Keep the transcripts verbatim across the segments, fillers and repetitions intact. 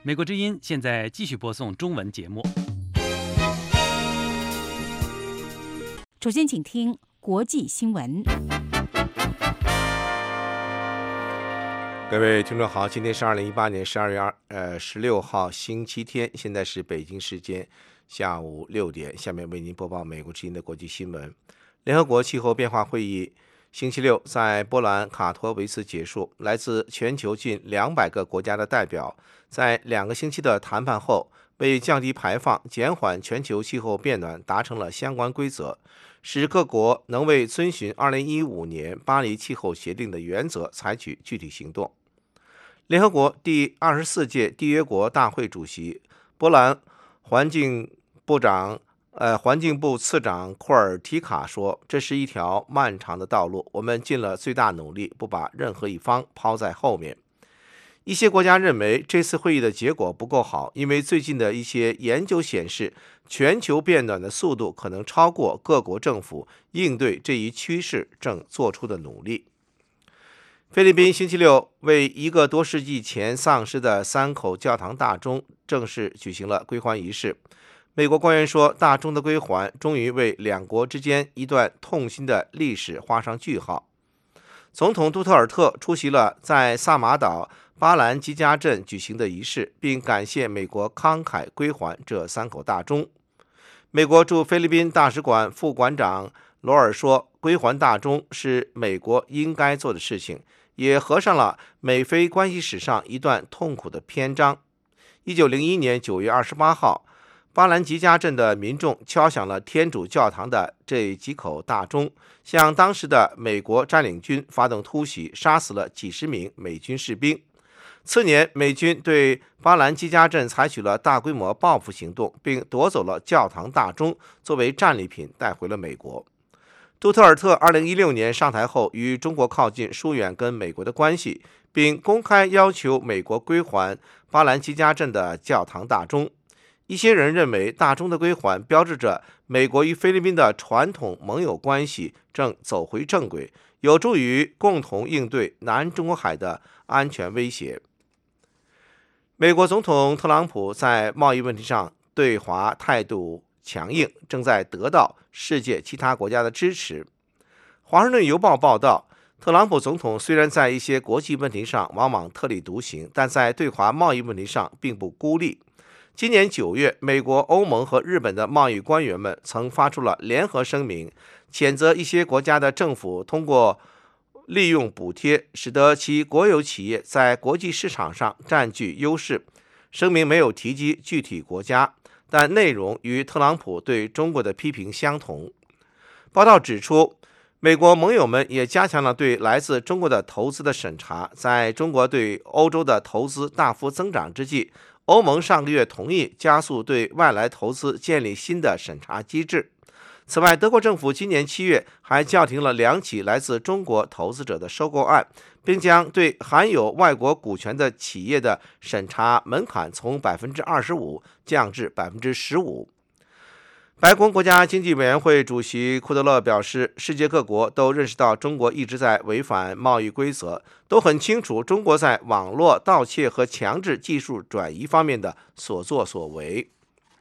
美国之音现在继续播送中文节目。 首先，请听国际新闻。 各位听众好，今天是二零一八年十二月二呃十六号星期天，现在是北京时间下午六点。下面为您播报美国之音的国际新闻。联合国气候变化会议星期六在波兰卡托维茨结束，来自全球近两百个国家的代表在两个星期的谈判后，为降低排放、减缓全球气候变暖达成了相关规则，使各国能为遵循二零一五年巴黎气候协定的原则采取具体行动。联合国第二十四届缔约国大会主席、波兰环境部长呃，环境部次长库尔提卡说：“这是一条漫长的道路，我们尽了最大努力，不把任何一方抛在后面。”一些国家认为这次会议的结果不够好，因为最近的一些研究显示，全球变暖的速度可能超过各国政府应对这一趋势正做出的努力。菲律宾星期六为一个多世纪前丧失的三口教堂大钟正式举行了归还仪式。美国官员说，大钟的归还终于为两国之间一段痛心的历史画上句号。总统杜特尔特出席了在萨马岛巴兰基加镇举行的仪式，并感谢美国慷慨归还这三口大钟。美国驻菲律宾大使馆副馆长罗尔说，归还大钟是美国应该做的事情，也合上了美菲关系史上一段痛苦的篇章。一九零一年九月二十八号，巴兰吉加镇的民众敲响了天主教堂的这几口大钟，向当时的美国占领军发动突袭，杀死了几十名美军士兵。次年，美军对巴兰基加镇采取了大规模报复行动，并夺走了教堂大钟，作为战利品带回了美国。杜特尔特二零一六年上台后，与中国靠近，疏远跟美国的关系，并公开要求美国归还巴兰基加镇的教堂大钟。一些人认为，大钟的归还标志着美国与菲律宾的传统盟友关系正走回正轨，有助于共同应对南中国海的安全威胁。美国总统特朗普在贸易问题上对华态度强硬，正在得到世界其他国家的支持。华盛顿邮报报道，特朗普总统虽然在一些国际问题上往往特立独行，但在对华贸易问题上并不孤立。今年九月，美国、欧盟和日本的贸易官员们曾发出了联合声明，谴责一些国家的政府通过利用补贴，使得其国有企业在国际市场上占据优势。声明没有提及具体国家，但内容与特朗普对中国的批评相同。报道指出，美国盟友们也加强了对来自中国的投资的审查。在中国对欧洲的投资大幅增长之际，欧盟上个月同意加速对外来投资建立新的审查机制。此外，德国政府今年七月还叫停了两起来自中国投资者的收购案，并将对含有外国股权的企业的审查门槛从 百分之二十五 降至 百分之十五。白宫国家经济委员会主席库德勒表示，世界各国都认识到中国一直在违反贸易规则，都很清楚中国在网络盗窃和强制技术转移方面的所作所为。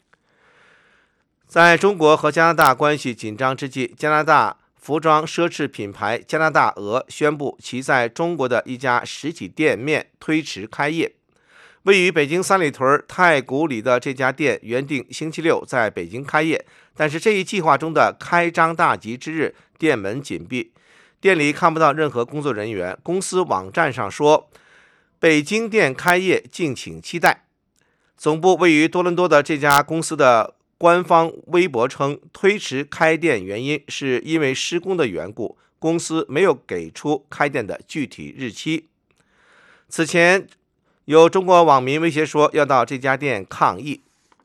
在中国和加拿大关系紧张之际，加拿大服装奢侈品牌加拿大鹅宣布其在中国的一家实体店面推迟开业。位于北京三里屯太古里的这家店原定星期六在北京开业，但是这一计划中的开张大吉之日，店门紧闭，店里看不到任何工作人员。公司网站上说，北京店开业，敬请期待。总部位于多伦多的这家公司的官方微博称，推迟开店原因是因为施工的缘故，公司没有给出开店的具体日期。此前有中国网民威胁说要到这家店抗议。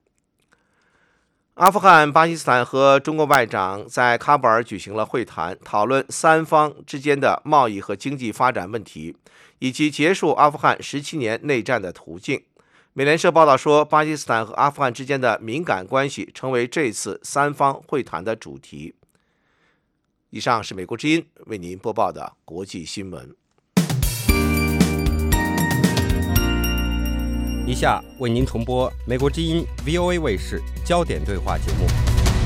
阿富汗、巴基斯坦和中国外长在喀布尔举行了会谈，讨论三方之间的贸易和经济发展问题，以及结束阿富汗十七年内战的途径。美联社报道说，巴基斯坦和阿富汗之间的敏感关系成为这次三方会谈的主题。以上是美国之音为您播报的国际新闻。 以下为您重播美国之音 V O A 卫视焦点对话节目。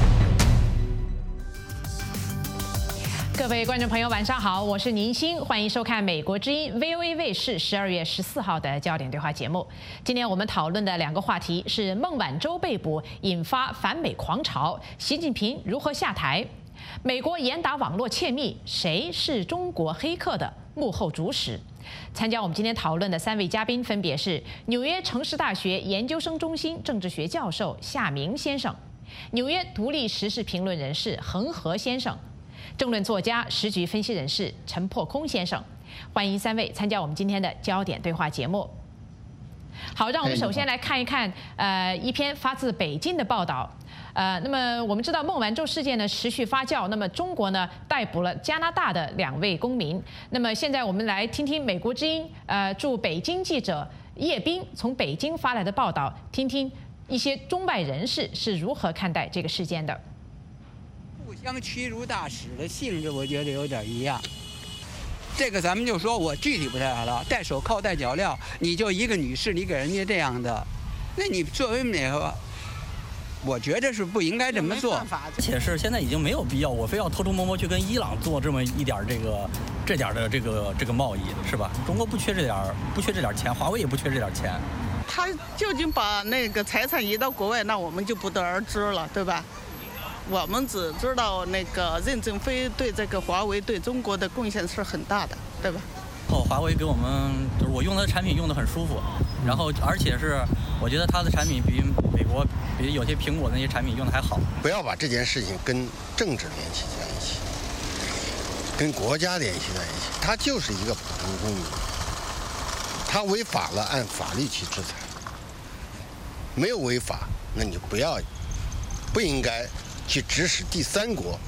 各位观众朋友，晚上好，我是宁鑫，欢迎收看美国之音 V O A 卫视十二月十四号的焦点对话节目。今天我们讨论的两个话题是孟晚舟被捕引发反美狂潮，习近平如何下台？美国严打网络窃密，谁是中国黑客的幕后主使？参加我们今天讨论的三位嘉宾分别是纽约城市大学研究生中心政治学教授夏明先生，纽约独立时事评论人士恒河先生，政论作家、时局分析人士陈破空先生。欢迎三位参加我们今天的焦点对话节目。好，让我们首先来看一看，呃，一篇发自北京的报道。呃，那么我们知道孟晚舟事件呢持续发酵，那么中国呢逮捕了加拿大的两位公民。那么现在我们来听听美国之音呃驻北京记者叶斌从北京发来的报道，听听一些中外人士是如何看待这个事件的。 互相屈辱大使的性质，我觉得有点一样。这个咱们就说我具体不太好了，戴手铐戴脚镣，你就一个女士，你给人家这样的，那你作为哪个？我觉得是不应该这么做。 而且是现在已经没有必要，我非要偷偷摸摸去跟伊朗做这么一点这个这点的这个这个贸易，是吧？中国不缺这点不缺这点钱，华为也不缺这点钱。 他究竟把那个财产移到国外，那我们就不得而知了，对吧？我们只知道那个任正非对这个华为对中国的贡献是很大的，对吧？ 哦，华为给我们就是我用它的产品用得很舒服，然后而且是我觉得它的产品比美国比有些苹果那些产品用的还好。 不要把这件事情跟政治联系在一起，跟国家联系在一起。他就是一个普通公民，他违法了，按法律去制裁；没有违法，那你就不要不应该去指使第三国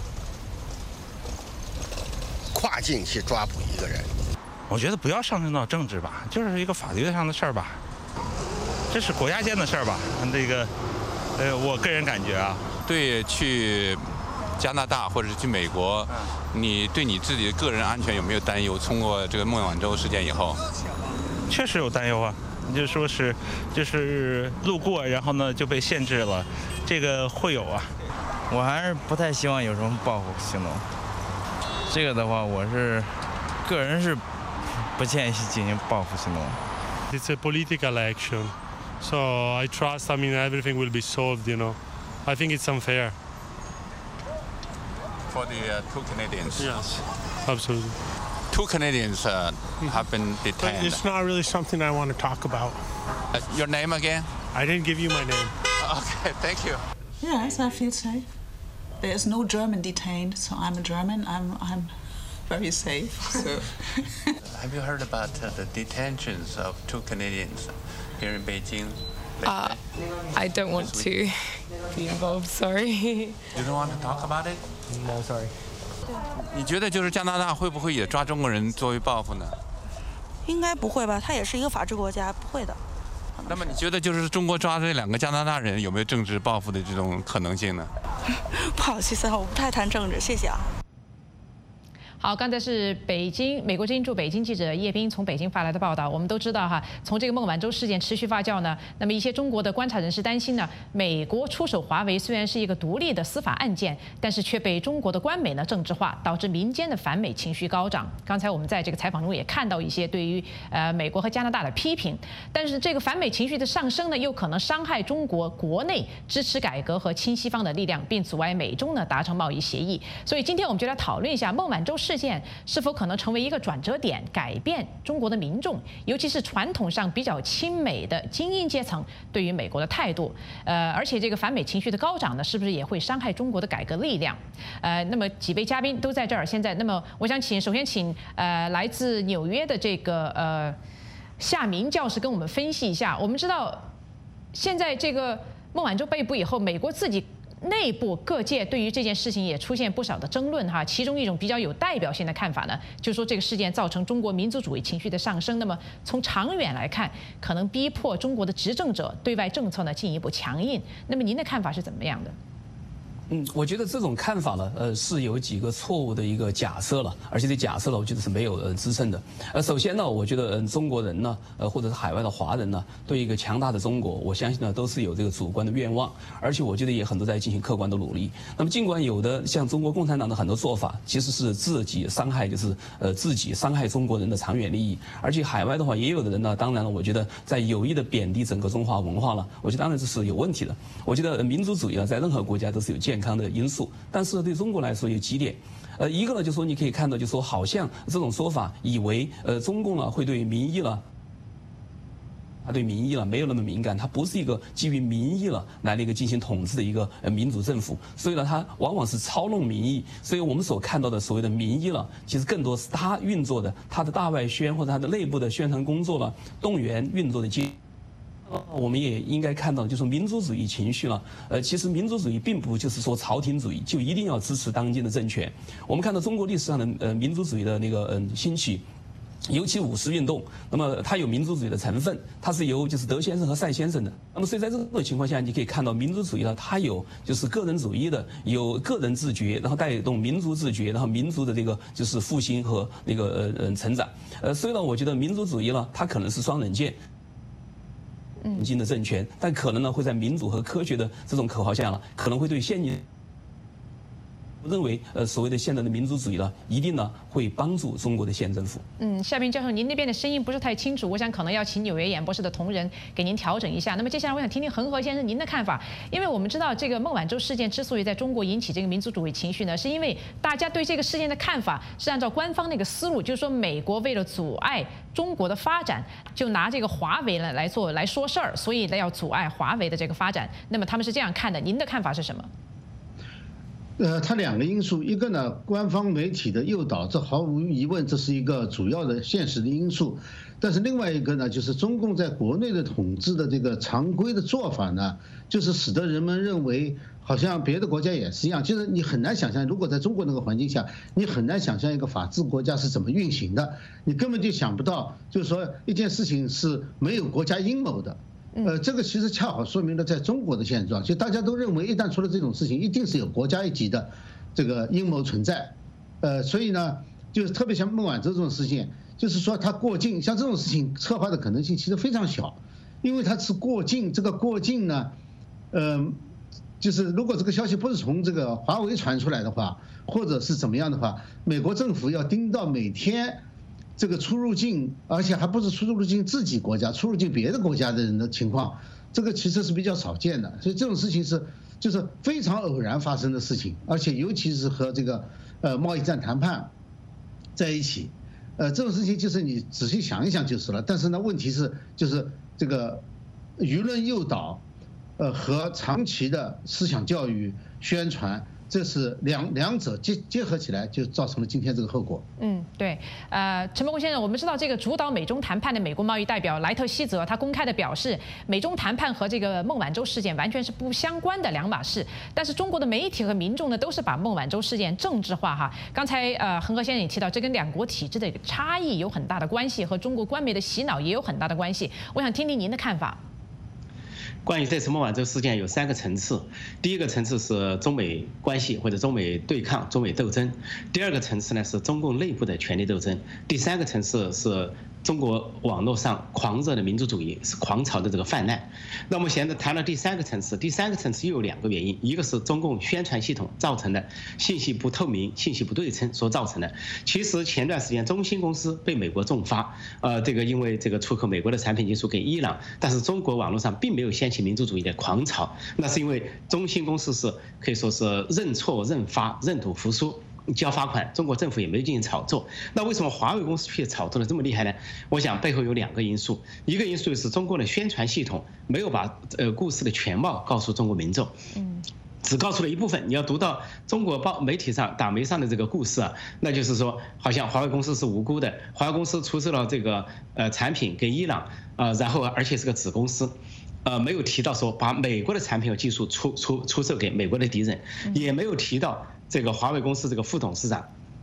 跨境去抓捕一个人。 我觉得不要上升到政治吧，就是一个法律上的事儿吧，这是国家间的事儿吧。这个，呃，我个人感觉啊， 对去加拿大或者是去美国，你对你自己的个人安全有没有担忧？通过这个孟晚舟事件以后， 确实有担忧啊。你就说是，就是路过，然后呢就被限制了，这个会有啊。 我还是不太希望有什么报复行动。这个的话，我是个人是不建议进行报复行动。 It's a political action, so I trust. I mean, everything will be solved. You know, I think it's unfair. For the uh, two Canadians. Yes, absolutely. Two Canadians uh, have been detained. But it's not really something I want to talk about. Uh, your name again? I didn't give you my name. Okay, thank you. Yes, I feel safe. There's no German detained, so I'm a German. I'm I'm very safe. So. Have you heard about uh, the detentions of two Canadians here in Beijing? Uh, I don't want to be involved. Sorry. You don't want to talk about it? No, sorry. 你觉得就是加拿大会不会也抓中国人作为报复呢？ 应该不会吧，它也是一个法治国家，不会的。 那么你觉得就是中国抓这两个加拿大人有没有政治报复的这种可能性呢？ 不好意思啊，我不太谈政治，谢谢啊。 好，刚才是北京美国之音驻北京记者叶斌从北京发来的报道。我们都知道哈，从这个孟晚舟事件持续发酵呢，那么一些中国的观察人士担心呢，美国出手华为虽然是一个独立的司法案件，但是却被中国的官媒呢政治化，导致民间的反美情绪高涨。刚才我们在这个采访中也看到一些对于呃美国和加拿大的批评，但是这个反美情绪的上升呢，又可能伤害中国国内支持改革和亲西方的力量，并阻碍美中呢达成贸易协议。所以今天我们就来讨论一下孟晚舟事件是否可能成为一个转折点，改变中国的民众，尤其是传统上比较亲美的精英阶层对于美国的态度。呃，而且这个反美情绪的高涨呢，是不是也会伤害中国的改革力量？呃，那么几位嘉宾都在这儿。现在，那么我想请，首先请呃来自纽约的这个呃夏明教授跟我们分析一下。我们知道，现在这个孟晚舟被捕以后，美国自己内部各界对于这件事情也出现不少的争论哈，其中一种比较有代表性的看法呢，就是说这个事件造成中国民族主义情绪的上升，那么从长远来看，可能逼迫中国的执政者对外政策呢进一步强硬。那么您的看法是怎么样的？ 嗯，我觉得这种看法呢，呃，是有几个错误的一个假设了，而且这假设呢，我觉得是没有呃支撑的。呃，首先呢，我觉得嗯、呃，中国人呢，呃，或者是海外的华人呢，对一个强大的中国，我相信呢，都是有这个主观的愿望，而且我觉得也很多在进行客观的努力。那么，尽管有的像中国共产党的很多做法，其实是自己伤害，就是呃自己伤害中国人的长远利益，而且海外的话，也有的人呢，当然了，我觉得在有意的贬低整个中华文化了，我觉得当然这是有问题的。我觉得、呃、民族主义呢，在任何国家都是有健康的因素。但是对中国来说有几点，呃，一个呢，就说你可以看到，就说好像这种说法，以为呃中共呢会对民意了，他对民意了没有那么敏感，它不是一个基于民意了来的一个进行统治的一个呃民主政府，所以呢，它往往是操弄民意，所以我们所看到的所谓的民意了，其实更多是它运作的，它的大外宣或者它的内部的宣传工作了，动员运作的机。我们也应该看到，就是民族主义情绪了。呃，其实民族主义并不就是说朝廷主义就一定要支持当今的政权。我们看到中国历史上的呃民族主义的那个嗯、呃、兴起，尤其五四运动，那么它有民族主义的成分，它是由就是德先生和赛先生的。那么所以在这种情况下，你可以看到民族主义呢，它有就是个人主义的，有个人自觉，然后带动民族自觉，然后民族的这个就是复兴和那个呃呃成长。呃，所以呢，我觉得民族主义呢，它可能是双刃剑。当今的政权，但可能呢会在民主和科学的这种口号下呢，可能会对现今。我认为，呃，所谓的现在的民族主义呢，一定呢会帮助中国的县政府。 嗯，夏明教授，您那边的声音不是太清楚，我想可能要请纽约演播室的同仁给您调整一下。那么接下来我想听听恒河先生您的看法，因为我们知道这个孟晚舟事件之所以在中国引起这个民族主义情绪呢，是因为大家对这个事件的看法是按照官方那个思路，就是说美国为了阻碍中国的发展，就拿这个华为来来做来说事儿，所以要阻碍华为的这个发展。那么他们是这样看的，您的看法是什么？ 呃，它两个因素，一个呢，官方媒体的诱导，这毫无疑问，这是一个主要的现实的因素。但是另外一个呢，就是中共在国内的统治的这个常规的做法呢，就是使得人们认为好像别的国家也是一样。就是你很难想象，如果在中国那个环境下，你很难想象一个法治国家是怎么运行的，你根本就想不到，就是说一件事情是没有国家阴谋的。呃，这个其实恰好说明了在中国的现状，就大家都认为一旦出了这种事情，一定是有国家一级的这个阴谋存在。呃，所以呢，就是特别像孟晚舟这种事情，就是说它过境，像这种事情策划的可能性其实非常小，因为它是过境，这个过境呢，呃，就是如果这个消息不是从这个华为传出来的话，或者是怎么样的话，美国政府要盯到每天。这个出入境，而且还不是出入境自己国家，出入境别的国家的人的情况，这个其实是比较少见的。所以这种事情是就是非常偶然发生的事情，而且尤其是和这个呃贸易战谈判在一起，呃这种事情就是你仔细想一想就是了。但是呢，问题是就是这个舆论诱导，呃和长期的思想教育宣传。这是两两者结结合起来，就造成了今天这个后果。 嗯，对，呃，陈伯公先生，我们知道这个主导美中谈判的美国贸易代表莱特希泽，他公开的表示，美中谈判和这个孟晚舟事件完全是不相关的两码事。但是中国的媒体和民众呢，都是把孟晚舟事件政治化哈。刚才呃，恒河先生也提到，这跟两国体制的差异有很大的关系，和中国官媒的洗脑也有很大的关系。我想听听您的看法。 关于这次孟晚舟事件有三个层次，第一个层次是中美关系或者中美对抗、中美斗争；第二个层次呢是中共内部的权力斗争；第三个层次是中国网络上狂热的民族主义，是狂潮的这个泛滥。那我们现在谈了第三个层次，第三个层次又有两个原因，一个是中共宣传系统造成的信息不透明、信息不对称所造成的。其实前段时间中兴公司被美国重罚，呃，这个因为这个出口美国的产品技术给伊朗，但是中国网络上并没有掀起民族主义的狂潮，那是因为中兴公司是可以说是认错、认罚、认赌服输。交罚款，中国政府也没有进行炒作。那为什么华为公司却炒作的这么厉害呢？我想背后有两个因素，一个因素是中国的宣传系统没有把呃故事的全貌告诉中国民众，嗯，只告诉了一部分。你要读到中国报媒体上、党媒上的这个故事啊，那就是说，好像华为公司是无辜的，华为公司出售了这个呃产品给伊朗，呃，然后而且是个子公司。呃，没有提到说把美国的产品和技术出出出售给美国的敌人，也没有提到这个华为公司这个副董事长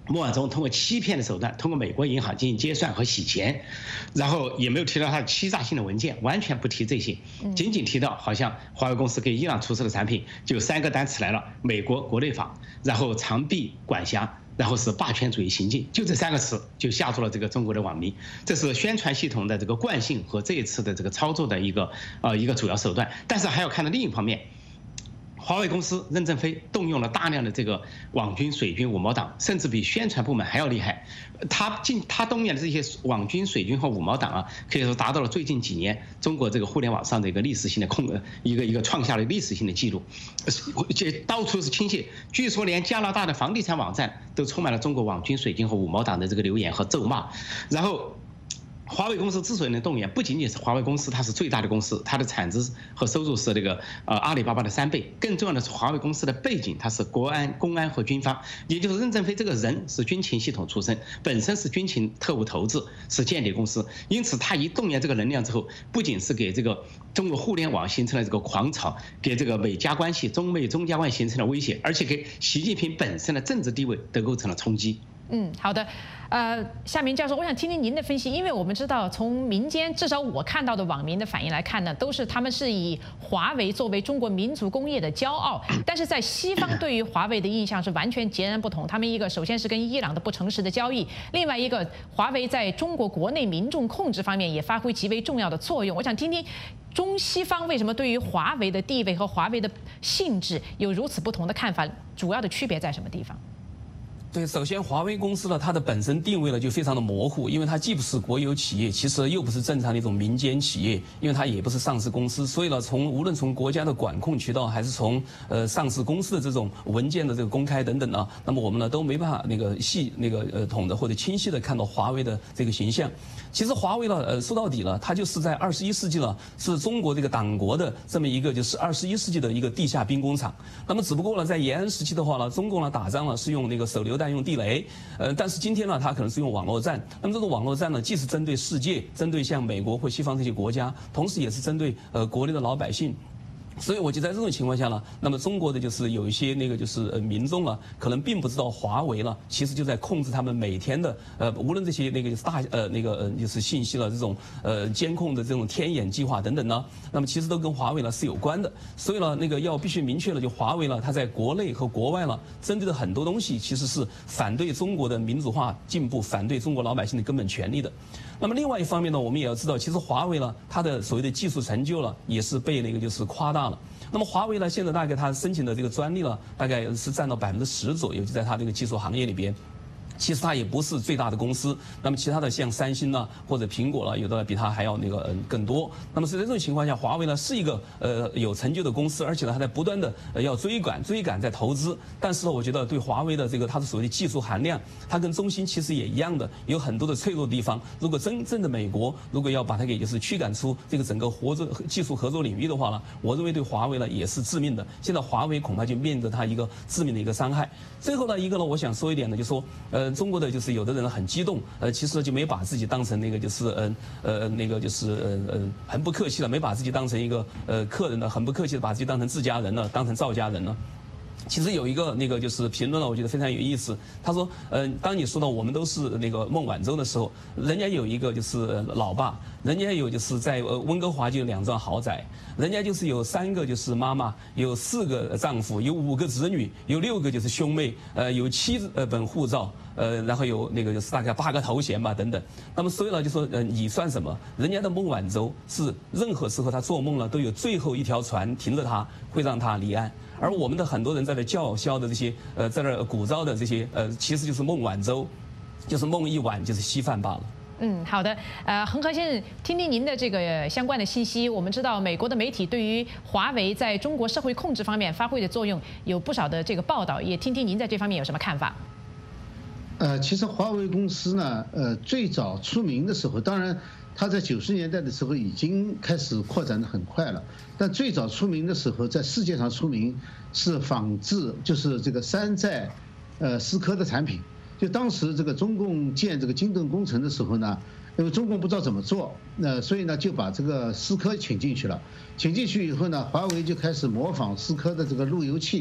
孟晚舟通过欺骗的手段，通过美国银行进行结算和洗钱，然后也没有提到他的欺诈性的文件，完全不提这些，仅仅提到好像华为公司给伊朗出售的产品就三个单词来了：美国国内法，然后长臂管辖，然后是霸权主义行径，就这三个词就吓住了这个中国的网民。这是宣传系统的这个惯性和这一次的这个操作的一个呃一个主要手段。但是还要看到另一方面。华为公司任正非动用了大量的这个网军、水军、五毛党，甚至比宣传部门还要厉害。他进他动员的这些网军、水军和五毛党啊，可以说达到了最近几年中国这个互联网上的一个历史性的控一个一个创下了历史性的记录，这到处是倾泻。据说连加拿大的房地产网站都充满了中国网军、水军和五毛党的这个留言和咒骂，然后。华为公司之所以能动员，不仅仅是华为公司它是最大的公司，它的产值和收入是这个呃阿里巴巴的三倍。更重要的是，华为公司的背景它是国安、公安和军方，也就是任正非这个人是军情系统出身，本身是军情特务头子，是间谍公司。因此，他一动员这个能量之后，不仅是给这个中国互联网形成了这个狂潮，给这个美加关系、中美中加关系形成了威胁，而且给习近平本身的政治地位都构成了冲击。 嗯，好的，呃，夏明教授，我想听听您的分析，因为我们知道从民间至少我看到的网民的反应来看呢，都是他们是以华为作为中国民族工业的骄傲，但是在西方对于华为的印象是完全截然不同。他们一个首先是跟伊朗的不诚实的交易，另外一个华为在中国国内民众控制方面也发挥极为重要的作用。我想听听中西方为什么对于华为的地位和华为的性质有如此不同的看法，主要的区别在什么地方？ 对，首先华为公司呢，它的本身定位呢就非常的模糊，因为它既不是国有企业，其实又不是正常的一种民间企业，因为它也不是上市公司，所以呢，从无论从国家的管控渠道，还是从呃上市公司的这种文件的这个公开等等呢，那么我们呢都没办法那个细那个呃统的或者清晰的看到华为的这个形象。其实华为呢，呃说到底了，它就是在二十一世纪了，是中国这个党国的这么一个就是二十一世纪的一个地下兵工厂。那么只不过呢，在延安时期的话呢，中共呢打仗呢是用那个手榴弹。用地雷，呃，但是今天呢，它可能是用网络战。那么这种网络战呢，既是针对世界，针对像美国或西方这些国家，同时也是针对呃国内的老百姓。所以我就在这种情况下呢，那么中国的就是有一些那个就是呃民众呢，可能并不知道华为呢，其实就在控制他们每天的呃，无论这些那个就是大呃那个呃就是信息了这种呃监控的这种天眼计划等等呢，那么其实都跟华为呢是有关的。所以呢，那个要必须明确了，就华为呢，它在国内和国外呢，针对的很多东西其实是反对中国的民主化进步，反对中国老百姓的根本权利的。那么另外一方面呢，我们也要知道，其实华为呢，它的所谓的技术成就了，也是被那个就是夸大了。那么华为呢，现在大概它申请的这个专利呢，大概是占到百分之十左右，就在它这个技术行业里边。其实它也不是最大的公司，那么其他的像三星呢或者苹果呢，有的比它还要那个嗯更多。那么是在这种情况下，华为呢是一个呃有成就的公司，而且呢还在不断的呃要追赶追赶在投资。但是呢，我觉得对华为的这个它的所谓的技术含量，它跟中兴其实也一样的，有很多的脆弱的地方。如果真正的美国如果要把它给就是驱赶出这个整个合作技术合作领域的话呢，我认为对华为呢也是致命的。现在华为恐怕就面对它一个致命的一个伤害。最后呢一个呢，我想说一点呢，就是说呃。中国的就是有的人很激动，呃，其实就没把自己当成那个就是呃呃那个就是呃呃很不客气的，没把自己当成一个呃客人呢，很不客气的把自己当成自家人了，当成赵家人了。其实有一个那个就是评论呢，我觉得非常有意思。他说，呃，当你说到我们都是那个孟晚舟的时候，人家有一个就是老爸，人家有就是在呃温哥华就有两幢豪宅，人家就是有三个就是妈妈，有四个丈夫，有五个子女，有六个就是兄妹，呃，有七呃本护照，呃，然后有那个就是大概八个头衔吧等等。那么所以呢，就说呃你算什么？人家的孟晚舟是任何时候他做梦了都有最后一条船停着他，会让他离岸。而我们的很多人在这叫嚣的这些呃，在这鼓噪的这些呃，其实就是孟晚舟，就是梦一晚就是稀饭罢了。 嗯，好的，呃，恒河先生，听听您的这个相关的信息。我们知道，美国的媒体对于华为在中国社会控制方面发挥的作用有不少的这个报道，也听听您在这方面有什么看法？ 呃，其实华为公司呢，呃，最早出名的时候，当然。它在九十年代的时候已经开始扩展得很快了，但最早出名的时候，在世界上出名是仿制，就是这个山寨，呃，思科的产品。就当时这个中共建这个京东工程的时候呢，因为中共不知道怎么做，那所以呢就把这个思科请进去了。请进去以后呢，华为就开始模仿思科的这个路由器，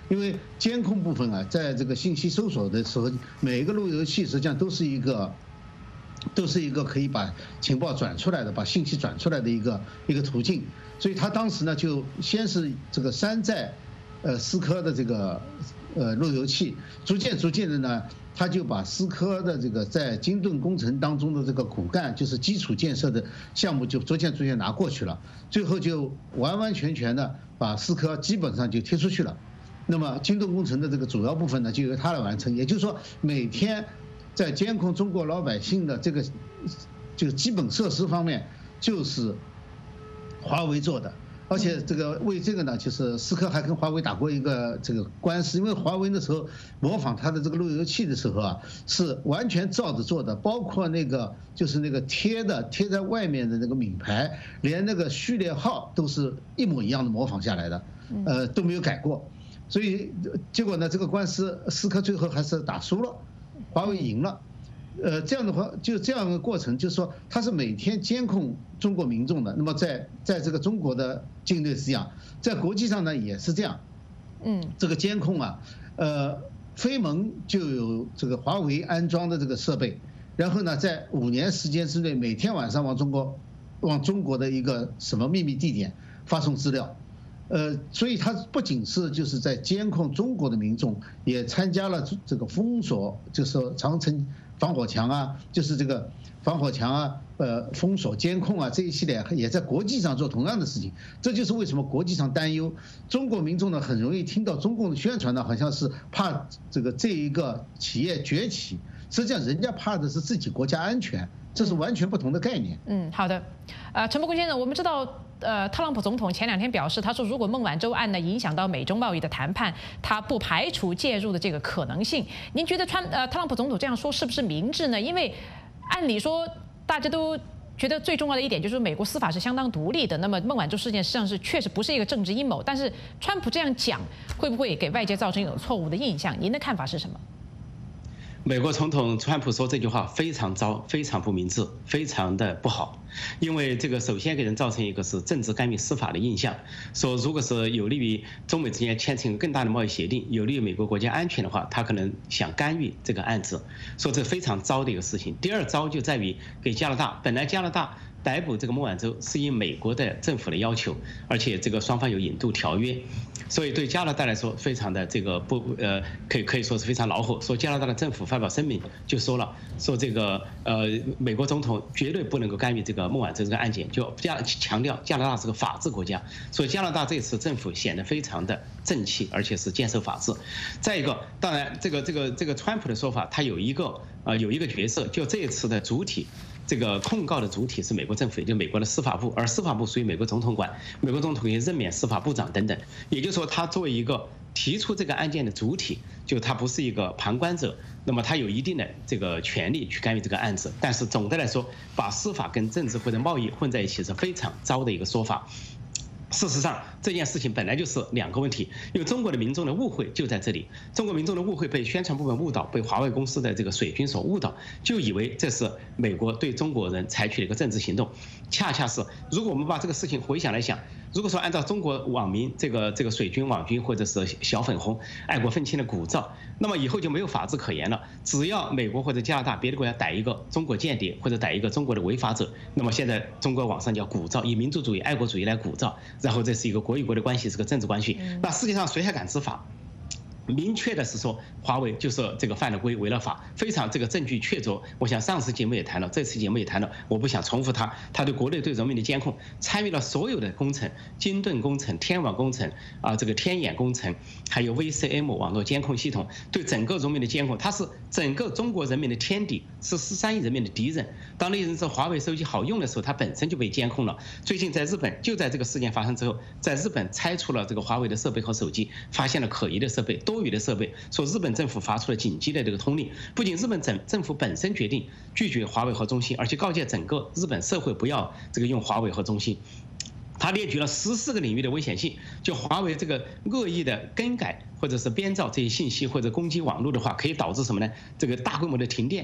因为监控部分啊，在这个信息搜索的时候，每一个路由器实际上都是一个，都是一个可以把情报转出来的、把信息转出来的一个一个途径。所以他当时呢，就先是这个山寨，呃，思科的这个呃路由器，逐渐逐渐的呢，他就把思科的这个在金盾工程当中的这个骨干，就是基础建设的项目，就逐渐逐渐拿过去了，最后就完完全全的把思科基本上就踢出去了。那么金盾工程的这个主要部分呢，就由他来完成。也就是说，每天在监控中国老百姓的这个就基本设施方面，就是华为做的。而且这个为这个呢，就是思科还跟华为打过一个这个官司，因为华为那时候模仿它的这个路由器的时候啊，是完全照着做的，包括那个就是那个贴的贴在外面的那个名牌，连那个序列号都是一模一样的模仿下来的，呃都没有改过。所以结果呢，这个官司思科最后还是打输了，华为赢了。呃，这样的话，就这样的过程，就是说，它是每天监控中国民众的。那么在在这个中国的境内是这样，在国际上呢也是这样。 嗯， 这个监控啊，呃，飞盟就有这个华为安装的这个设备，然后呢，在五年时间之内，每天晚上往中国，往中国的一个什么秘密地点发送资料。呃，所以它不仅是就是在监控中国的民众，也参加了这个封锁，就是说长城防火墙啊，就是这个防火墙啊，呃，封锁监控啊这一系列，也在国际上做同样的事情。这就是为什么国际上担忧中国民众呢，很容易听到中共的宣传呢，好像是怕这个这一个企业崛起，实际上人家怕的是自己国家安全，这是完全不同的概念。 嗯，好的，呃，陈伯坤先生，我们知道。呃，特朗普总统前两天表示，他说如果孟晚舟案呢影响到美中贸易的谈判，他不排除介入的这个可能性。您觉得川呃特朗普总统这样说是不是明智呢？因为按理说大家都觉得最重要的一点就是美国司法是相当独立的。那么孟晚舟事件实际上是确实不是一个政治阴谋，但是川普这样讲会不会给外界造成一种错误的印象？您的看法是什么？ 美国总统川普说这句话非常糟，非常不明智，非常的不好，因为这个首先给人造成一个是政治干预司法的印象，说如果是有利于中美之间签成更大的贸易协定，有利于美国国家安全的话，他可能想干预这个案子，说这非常糟的一个事情。第二糟就在于给加拿大，本来加拿大逮捕这个孟晚舟是以美国的政府的要求，而且这个双方有引渡条约，所以对加拿大来说非常的这个不呃可以可以说是非常恼火。说加拿大的政府发表声明就说了，说这个呃美国总统绝对不能够干预这个孟晚舟这个案件，就加强调加拿大是个法治国家，所以加拿大这次政府显得非常的正气，而且是坚守法治。再一个，当然这个这个这个川普的说法，他有一个呃有一个角色，就这一次的主体。这个控告的主体是美国政府，也就是美国的司法部，而司法部属于美国总统管，美国总统可以任免司法部长等等。也就是说，他作为一个提出这个案件的主体，就他不是一个旁观者，那么他有一定的这个权利去干预这个案子。但是总的来说，把司法跟政治或者贸易混在一起是非常糟的一个说法。事实上，这件事情本来就是两个问题，因为中国的民众的误会就在这里。中国民众的误会被宣传部门误导，被华为公司的这个水军所误导，就以为这是美国对中国人采取的一个政治行动。恰恰是，如果我们把这个事情回想来想，如果说按照中国网民这个这个水军网军或者是小粉红爱国愤青的鼓噪，那么以后就没有法治可言了。只要美国或者加拿大别的国家逮一个中国间谍或者逮一个中国的违法者，那么现在中国网上叫鼓噪，以民族主义、爱国主义来鼓噪。然后这是一个国与国的关系，是个政治关系。那世界上谁还敢执法？明确的是说，华为就是这个犯了规、违了法，非常这个证据确凿。我想上次节目也谈了，这次节目也谈了，我不想重复它。它对国内对人民的监控，参与了所有的工程，金盾工程、天网工程啊，这个天眼工程，还有 V C M 网络监控系统，对整个人民的监控，它是整个中国人民的天敌，是十三亿人民的敌人。当那人是华为手机好用的时候，它本身就被监控了。最近在日本，就在这个事件发生之后，在日本拆除了这个华为的设备和手机，发现了可疑的设备，多余的设备，说日本政府发出了紧急的这个通令，不仅日本政政府本身决定拒绝华为和中兴，而且告诫整个日本社会不要这个用华为和中兴。他列举了十四个领域的危险性，就华为这个恶意的更改或者是编造这些信息或者攻击网络的话，可以导致什么呢？这个大规模的停电，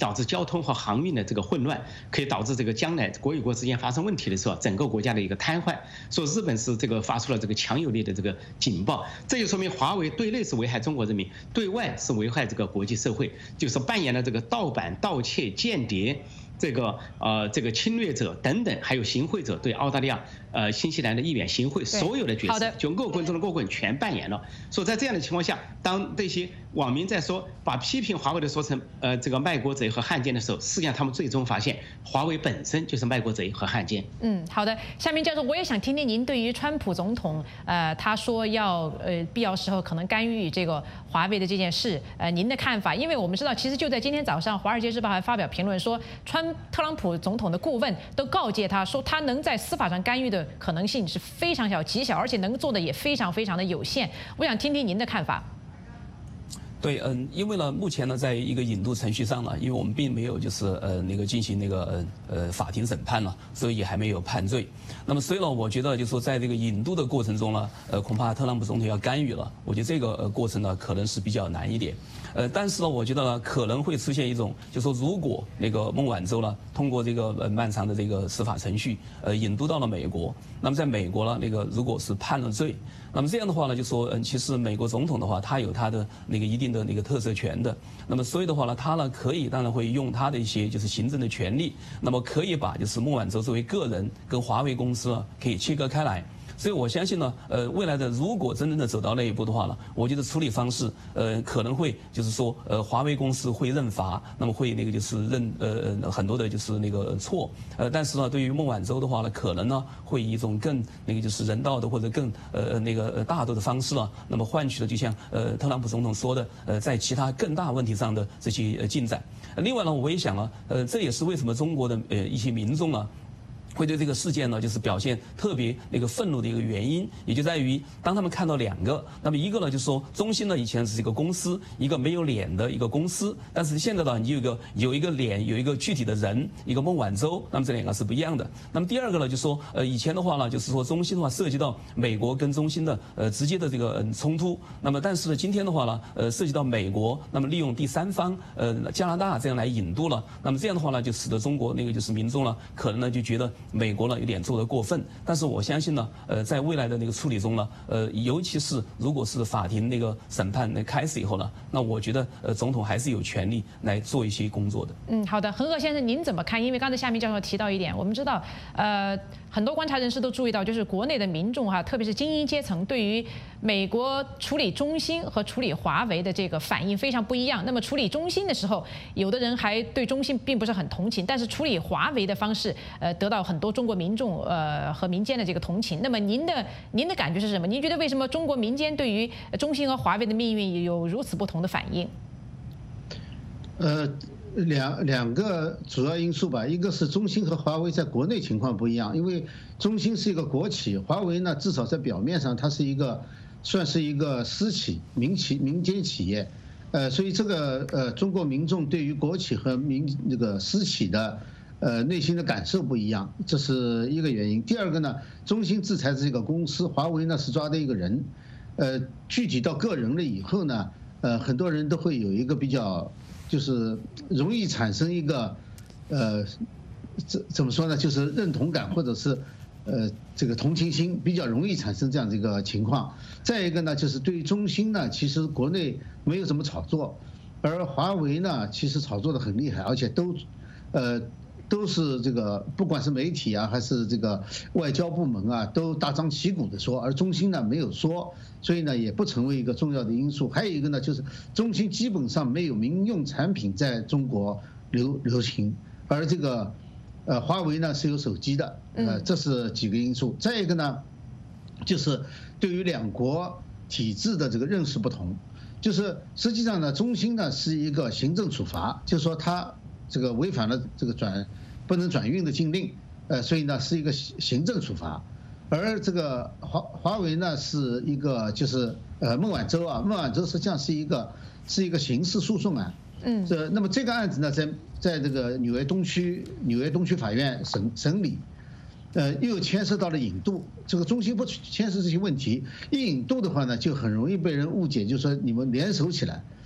导致交通和航运的这个混乱，可以导致这个将来国与国之间发生问题的时候，整个国家的一个瘫痪。说日本是这个发出了这个强有力的这个警报，这就说明华为对内是危害中国人民，对外是危害这个国际社会，就是扮演了这个盗版、盗窃、间谍。这个呃，这个侵略者等等，还有行贿者对澳大利亚、呃新西兰的议员行贿，所有的角色，就恶棍中的恶棍全扮演了。所以在这样的情况下，当这些网民在说把批评华为的说成呃这个卖国贼和汉奸的时候，实际上他们最终发现华为本身就是卖国贼和汉奸。 嗯，好的，下面教授，我也想听听您对于川普总统呃他说要呃必要时候可能干预这个华为的这件事，呃您的看法？因为我们知道，其实就在今天早上，《华尔街日报》还发表评论说，川特朗普总统的顾问都告诫他说，他能在司法上干预的可能性是非常小、极小，而且能做的也非常非常的有限。我想听听您的看法。 对，嗯，因为呢，目前呢，在一个引渡程序上呢，因为我们并没有就是呃那个进行那个呃呃法庭审判了，所以也还没有判罪。那么所以呢，我觉得就是说，在这个引渡的过程中呢，呃，恐怕特朗普总统要干预了。我觉得这个呃过程呢，可能是比较难一点。呃，但是呢，我觉得呢，可能会出现一种，就是说，如果那个孟晚舟呢，通过这个呃漫长的这个司法程序，呃，引渡到了美国，那么在美国呢，那个如果是判了罪，那么这样的话呢，就说，嗯，其实美国总统的话，他有他的那个一定的那个特赦权的，那么所以的话呢，他呢可以当然会用他的一些就是行政的权利，那么可以把就是孟晚舟作为个人跟华为公司呢可以切割开来。所以我相信呢，呃，未来的如果真正的走到那一步的话呢，我觉得处理方式，呃，可能会就是说，呃，华为公司会认罚，那么会那个就是认呃很多的就是那个错，呃，但是呢，对于孟晚舟的话呢，可能呢会以一种更那个就是人道的或者更呃那个大度的方式呢，那么换取的就像呃特朗普总统说的，呃，在其他更大问题上的这些进展。另外呢，我也想啊，呃，这也是为什么中国的呃一些民众呢，会对这个事件呢，就是表现特别那个愤怒的一个原因，也就在于当他们看到两个，那么一个呢，就是说中兴呢以前是一个公司，一个没有脸的一个公司，但是现在呢，你有一个有一个脸，有一个具体的人，一个孟晚舟，那么这两个是不一样的。那么第二个呢，就是说呃以前的话呢，就是说中兴的话涉及到美国跟中兴的呃直接的这个嗯冲突，那么但是呢今天的话呢，呃涉及到美国，那么利用第三方呃加拿大这样来引渡了，那么这样的话呢，就使得中国那个就是民众呢，可能呢就觉得美国呢有点做得过分，但是我相信呢，呃，在未来的那个处理中呢，呃，尤其是如果是法庭那个审判那开始以后呢，那我觉得呃，总统还是有权利来做一些工作的。 嗯，好的，恒河先生，您怎么看？因为刚才夏明教授提到一点，我们知道，呃，很多观察人士都注意到，就是国内的民众哈、啊，特别是精英阶层，对于美国处理中兴和处理华为的这个反应非常不一样。那么处理中兴的时候，有的人还对中兴并不是很同情，但是处理华为的方式，呃，得到很多中国民众呃和民间的这个同情。那么您的您的感觉是什么？您觉得为什么中国民间对于中兴和华为的命运有如此不同的反应？ 呃，两两个主要因素吧，一个是中兴和华为在国内情况不一样，因为中兴是一个国企，华为呢至少在表面上它是一个算是一个私企、民企、民间企业，呃，所以这个呃中国民众对于国企和民那个私企的呃内心的感受不一样，这是一个原因。第二个呢，中兴制裁这个公司，华为呢是抓的一个人，呃，具体到个人了以后呢，呃，很多人都会有一个比较。就是容易产生一个，呃，怎怎么说呢？就是认同感，或者是，呃，这个同情心，比较容易产生这样的一个情况。再一个呢，就是对于中兴呢，其实国内没有怎么炒作，而华为呢，其实炒作的很厉害，而且都，呃，都是这个不管是媒体啊，还是这个外交部门啊，都大张旗鼓的说，而中兴呢没有说。所以呢，也不成为一个重要的因素。还有一个呢，就是中兴基本上没有民用产品在中国流流行，而这个，呃，华为呢是有手机的，呃，这是几个因素。再一个呢，就是对于两国体制的这个认识不同，就是实际上呢，中兴呢是一个行政处罚，就是说它这个违反了这个转不能转运的禁令，呃，所以呢是一个行政处罚。而这个华华为呢是一个就是呃孟晚舟啊，孟晚舟实际上是一个是一个刑事诉讼案，嗯，这那么这个案子呢在在这个纽约东区纽约东区法院审审理，呃又牵涉到了引渡，这个中兴不牵涉这些问题，一引渡的话呢就很容易被人误解，就是说你们联手起来，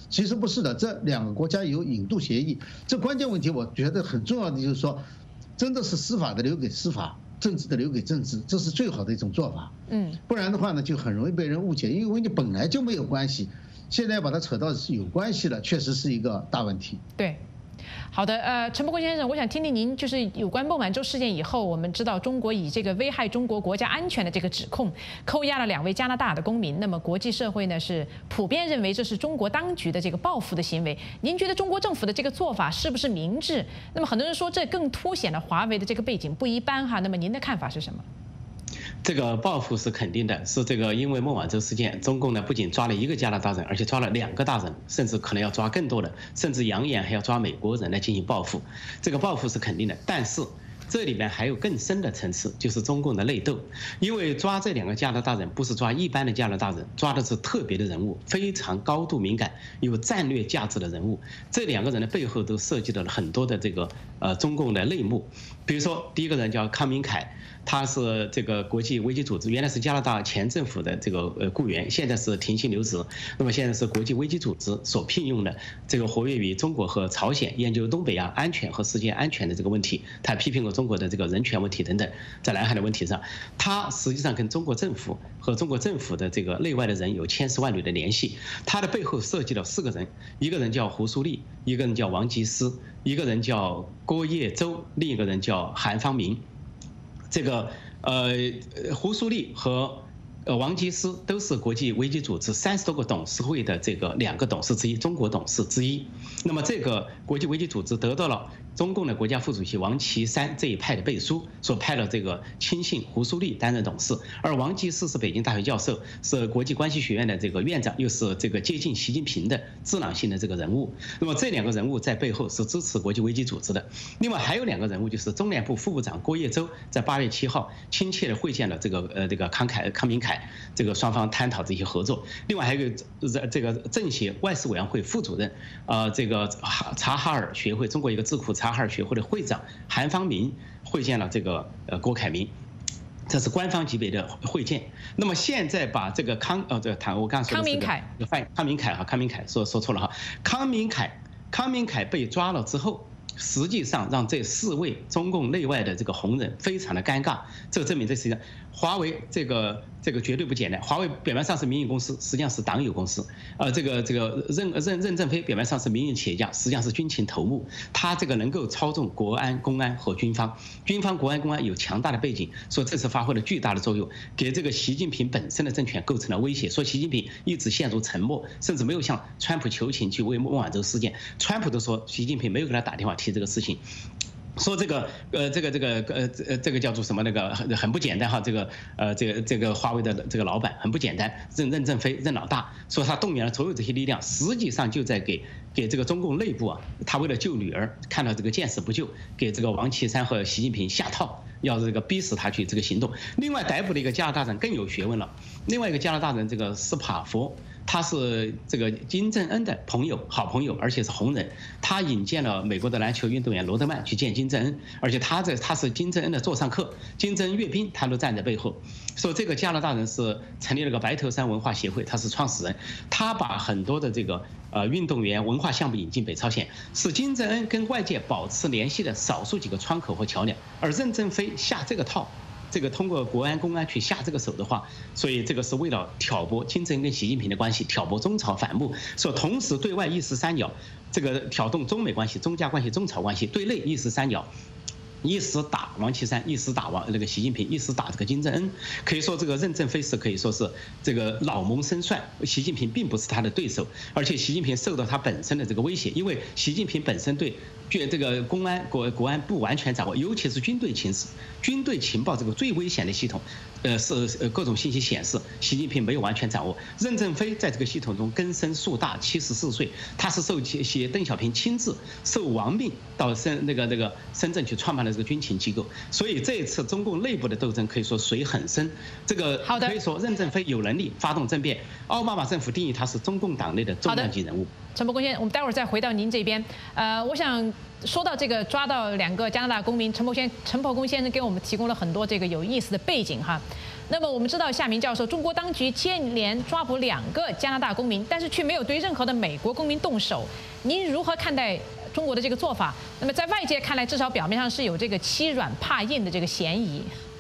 其实不是的，这两个国家有引渡协议。这关键问题，我觉得很重要的就是说，真的是司法的留给司法，政治的留给政治，这是最好的一种做法。 嗯， 不然的话呢，就很容易被人误解，因为你本来就没有关系，现在把它扯到有关系了，确实是一个大问题。 对。好的，呃，陈伯公先生，我想听听您，就是有关孟晚舟事件以后，我们知道中国以这个危害中国国家安全的这个指控，扣押了两位加拿大的公民。那么国际社会呢是普遍认为这是中国当局的这个报复的行为。您觉得中国政府的这个做法是不是明智？那么很多人说这更凸显了华为的这个背景不一般哈。那么您的看法是什么？ 这个报复是肯定的，是这个因为孟晚舟事件，中共呢不仅抓了一个加拿大人，而且抓了两个大人，甚至可能要抓更多的，甚至扬言还要抓美国人来进行报复。这个报复是肯定的，但是这里面还有更深的层次，就是中共的内斗。因为抓这两个加拿大人不是抓一般的加拿大人，抓的是特别的人物，非常高度敏感、有战略价值的人物。这两个人的背后都涉及到了很多的这个呃中共的内幕。比如说，第一个人叫康明凯。他是这个国际危机组织，原来是加拿大前政府的这个呃雇员，现在是停薪留职。那么现在是国际危机组织所聘用的，这个活跃于中国和朝鲜，研究东北亚安全和世界安全的这个问题。他批评过中国的这个人权问题等等，在南海的问题上，他实际上跟中国政府和中国政府的这个内外的人有千丝万缕的联系。他的背后涉及了四个人，一个人叫胡苏立，一个人叫王吉思，一个人叫郭叶洲，另一个人叫韩方明。这个呃，胡苏立和呃王吉思都是国际危机组织三十多个董事会的这个两个董事之一，中国董事之一。那么这个国际危机组织得到了中共的国家副主席王岐山这一派的背书，所派了这个亲信胡苏立担任董事，而王吉思是北京大学教授，是国际关系学院的这个院长，又是这个接近习近平的智囊性的这个人物。那么这两个人物在背后是支持国际危机组织的。另外还有两个人物，就是中联部副部长郭叶洲，在八月七号亲切的会见了这个呃这个康凯康明凯，这个双方探讨这些合作。另外还有个这个政协外事委员会副主任，呃这个察哈尔学会中国一个智库察哈尔学会的会长韩方明会见了这个呃郭凯明。这是官方级别的会见。那么现在把这个康呃这个谈我刚说的这个康明凯，康明凯哈，康明凯说说错了哈，康明凯康明凯被抓了之后，实际上让这四位中共内外的这个红人非常的尴尬。这证明这实际上华为这个这个绝对不简单。华为表面上是民营公司，实际上是党有公司。呃，这个这个任任任正非表面上是民营企业家，实际上是军情头目。他这个能够操纵国安、公安和军方，军方、国安、公安有强大的背景，所以这次发挥了巨大的作用，给这个习近平本身的政权构成了威胁。所以习近平一直陷入沉默，甚至没有向川普求情去为孟晚舟事件。川普都说习近平没有给他打电话提这个事情。说这个呃这个这个呃呃这个叫做什么那个很很不简单哈，这个呃这个这个华为的这个老板很不简单，任任正非任老大，说他动员了所有这些力量，实际上就在给给这个中共内部啊，他为了救女儿，看到这个见死不救，给这个王岐山和习近平下套，要这个逼死他去这个行动。另外逮捕了一个加拿大人更有学问了，另外一个加拿大人这个斯帕佛。他是这个金正恩的朋友，好朋友，而且是红人。他引荐了美国的篮球运动员罗德曼去见金正恩，而且他这他是金正恩的座上客，金正恩阅兵他都站在背后。说这个加拿大人是成立了个白头山文化协会，他是创始人，他把很多的这个呃运动员文化项目引进北朝鲜，是金正恩跟外界保持联系的少数几个窗口和桥梁。而任正非下这个套。这个通过国安公安去下这个手的话，所以这个是为了挑拨金正恩跟习近平的关系，挑拨中朝反目，说同时对外一石三鸟，这个挑动中美关系、中加关系、中朝关系，对内一石三鸟。一时打王岐山，一时打王那个习近平，一时打这个金正恩，可以说这个任正非是可以说是这个老谋深算，习近平并不是他的对手，而且习近平受到他本身的这个威胁，因为习近平本身对这个公安国国安不完全掌握，尤其是军队情势、军队情报这个最危险的系统，呃是呃各种信息显示，习近平没有完全掌握。任正非在这个系统中根深树大，七十四岁，他是受写邓小平亲自受亡命到深那个那个深圳去创办了这个军情机构，所以这一次中共内部的斗争可以说水很深。这个可以说任正非有能力发动政变，奥巴马政府定义他是中共党内的重量级人物。 陈伯公先生，我们待会儿再回到您这边。呃，我想说到这个抓到两个加拿大公民，陈伯先陈伯公先生给我们提供了很多这个有意思的背景哈。 那么我们知道，夏明教授，中国当局接连抓捕两个加拿大公民，但是却没有对任何的美国公民动手。您如何看待中国的这个做法？那么在外界看来，至少表面上是有这个欺软怕硬的这个嫌疑。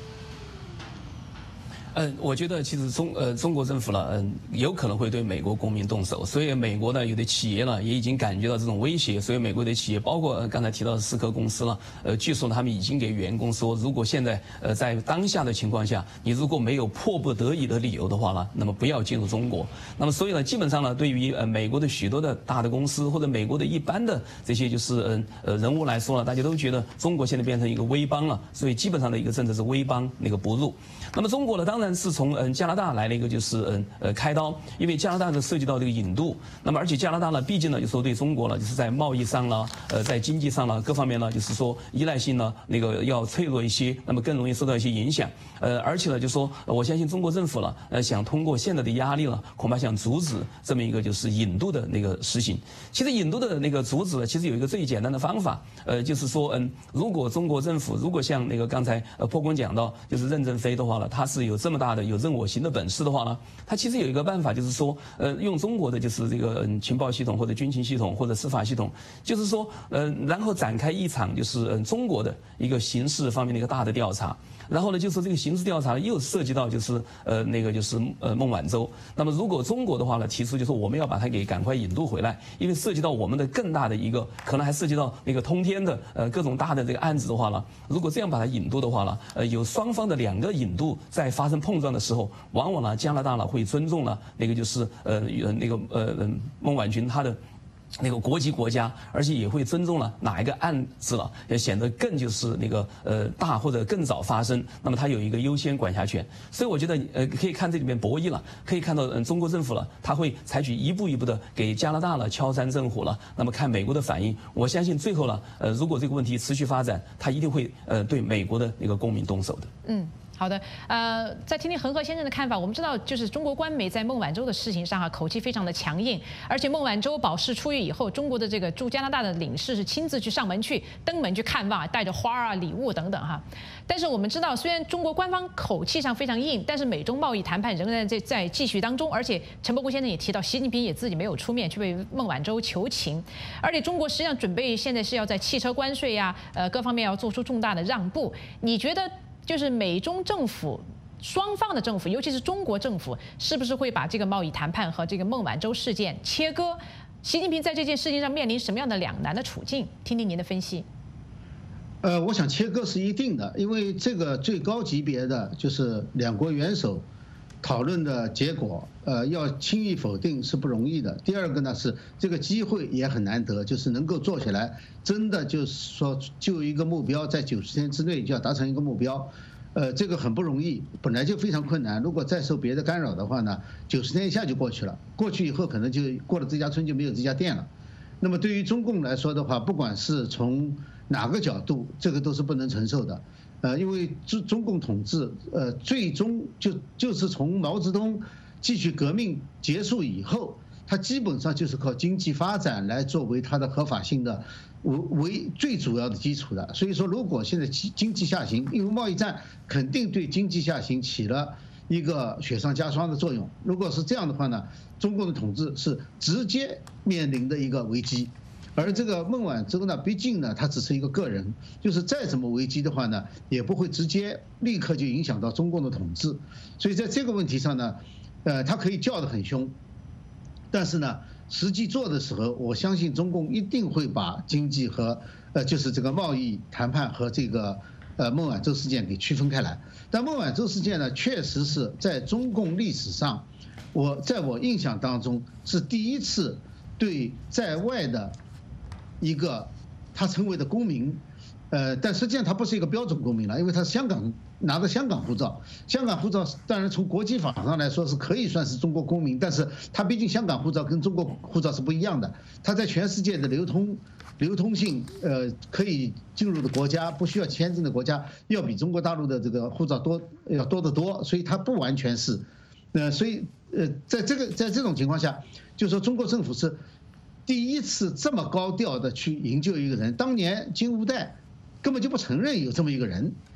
嗯，我觉得其实中呃中国政府呢，嗯，有可能会对美国公民动手，所以美国呢有的企业呢也已经感觉到这种威胁，所以美国的企业，包括刚才提到的思科公司呢，呃，据说呢他们已经给员工说，如果现在呃在当下的情况下，你如果没有迫不得已的理由的话呢，那么不要进入中国。那么所以呢，基本上呢，对于呃美国的许多的大的公司或者美国的一般的这些就是嗯呃人物来说呢，大家都觉得中国现在变成一个威邦了，所以基本上的一个政策是威邦那个不入。那么中国呢，当然是从嗯加拿大来了一个就是嗯呃开刀，因为加拿大呢涉及到这个引渡，那么而且加拿大呢，毕竟呢就说对中国呢就是在贸易上呢，呃在经济上呢各方面呢就是说依赖性呢那个要脆弱一些，那么更容易受到一些影响，呃而且呢就说我相信中国政府呢呃想通过现在的压力呢，恐怕想阻止这么一个就是引渡的那个实行。其实引渡的那个阻止呢，其实有一个最简单的方法，呃就是说嗯如果中国政府如果像那个刚才呃破公讲到就是任正非的话呢，他是有这么大的有任我行的本事的话呢，他其实有一个办法，就是说，呃，用中国的就是这个、嗯、情报系统或者军情系统或者司法系统，就是说，呃，然后展开一场就是嗯中国的一个刑事方面的一个大的调查。然后呢，就是这个刑事调查又涉及到就是呃那个就是呃孟晚舟。那么如果中国的话呢，提出就是我们要把它给赶快引渡回来，因为涉及到我们的更大的一个，可能还涉及到那个通天的呃各种大的这个案子的话呢，如果这样把它引渡的话呢，呃有双方的两个引渡在发生碰撞的时候，往往呢加拿大呢会尊重了那个就是呃那个呃孟晚君他的那个国籍国家，而且也会尊重了哪一个案子了，也显得更就是那个呃大或者更早发生，那么它有一个优先管辖权。所以我觉得呃可以看这里面博弈了，可以看到嗯中国政府了，他会采取一步一步的给加拿大了敲山震虎了，那么看美国的反应。我相信最后了呃如果这个问题持续发展，他一定会呃对美国的那个公民动手的。 嗯。好的，呃，再听听恒河先生的看法。我们知道，就是中国官媒在孟晚舟的事情上哈、啊，口气非常的强硬，而且孟晚舟保释出狱以后，中国的这个驻加拿大的领事是亲自去上门去登门去看望，带着花啊、礼物等等哈。但是我们知道，虽然中国官方口气上非常硬，但是美中贸易谈判仍然在在继续当中，而且陈伯公先生也提到，习近平也自己没有出面去为孟晚舟求情，而且中国实际上准备现在是要在汽车关税呀、呃各方面要做出重大的让步。你觉得？就是美中政府双方的政府，尤其是中国政府，是不是会把这个贸易谈判和这个孟晚舟事件切割？习近平在这件事情上面临什么样的两难的处境？听听您的分析。 呃，我想切割是一定的，因为这个最高级别的就是两国元首讨论的结果，呃，要轻易否定是不容易的。第二个呢是这个机会也很难得，就是能够做起来，真的就是说就一个目标，在九十天之内就要达成一个目标，呃，这个很不容易，本来就非常困难。如果再受别的干扰的话呢，九十天一下就过去了，过去以后可能就过了这家村就没有这家店了。那么对于中共来说的话，不管是从哪个角度，这个都是不能承受的。呃，因为中中共统治，呃，最终就就是从毛泽东继续革命结束以后，它基本上就是靠经济发展来作为它的合法性的为为最主要的基础的。所以说，如果现在经济下行，因为贸易战肯定对经济下行起了一个雪上加霜的作用。如果是这样的话呢，中共的统治是直接面临的一个危机。而这个孟晚舟呢，毕竟呢，他只是一个个人，就是再怎么危机的话呢，也不会直接立刻就影响到中共的统治。所以在这个问题上呢，呃，他可以叫得很凶，但是呢，实际做的时候，我相信中共一定会把经济和呃，就是这个贸易谈判和这个呃孟晚舟事件给区分开来。但孟晚舟事件呢，确实是在中共历史上，我在我印象当中是第一次对在外的一个他成为的公民，呃，但实际上他不是一个标准公民了，因为他是香港拿着香港护照，香港护照当然从国际法上来说是可以算是中国公民，但是他毕竟香港护照跟中国护照是不一样的，他在全世界的流通流通性，呃，可以进入的国家不需要签证的国家，要比中国大陆的这个护照多要多得多，所以他不完全是，呃，所以呃，在这个在这种情况下，就说中国政府是第一次这么高调的去营救一个人。当年金无代根本就不承认有这么一个人，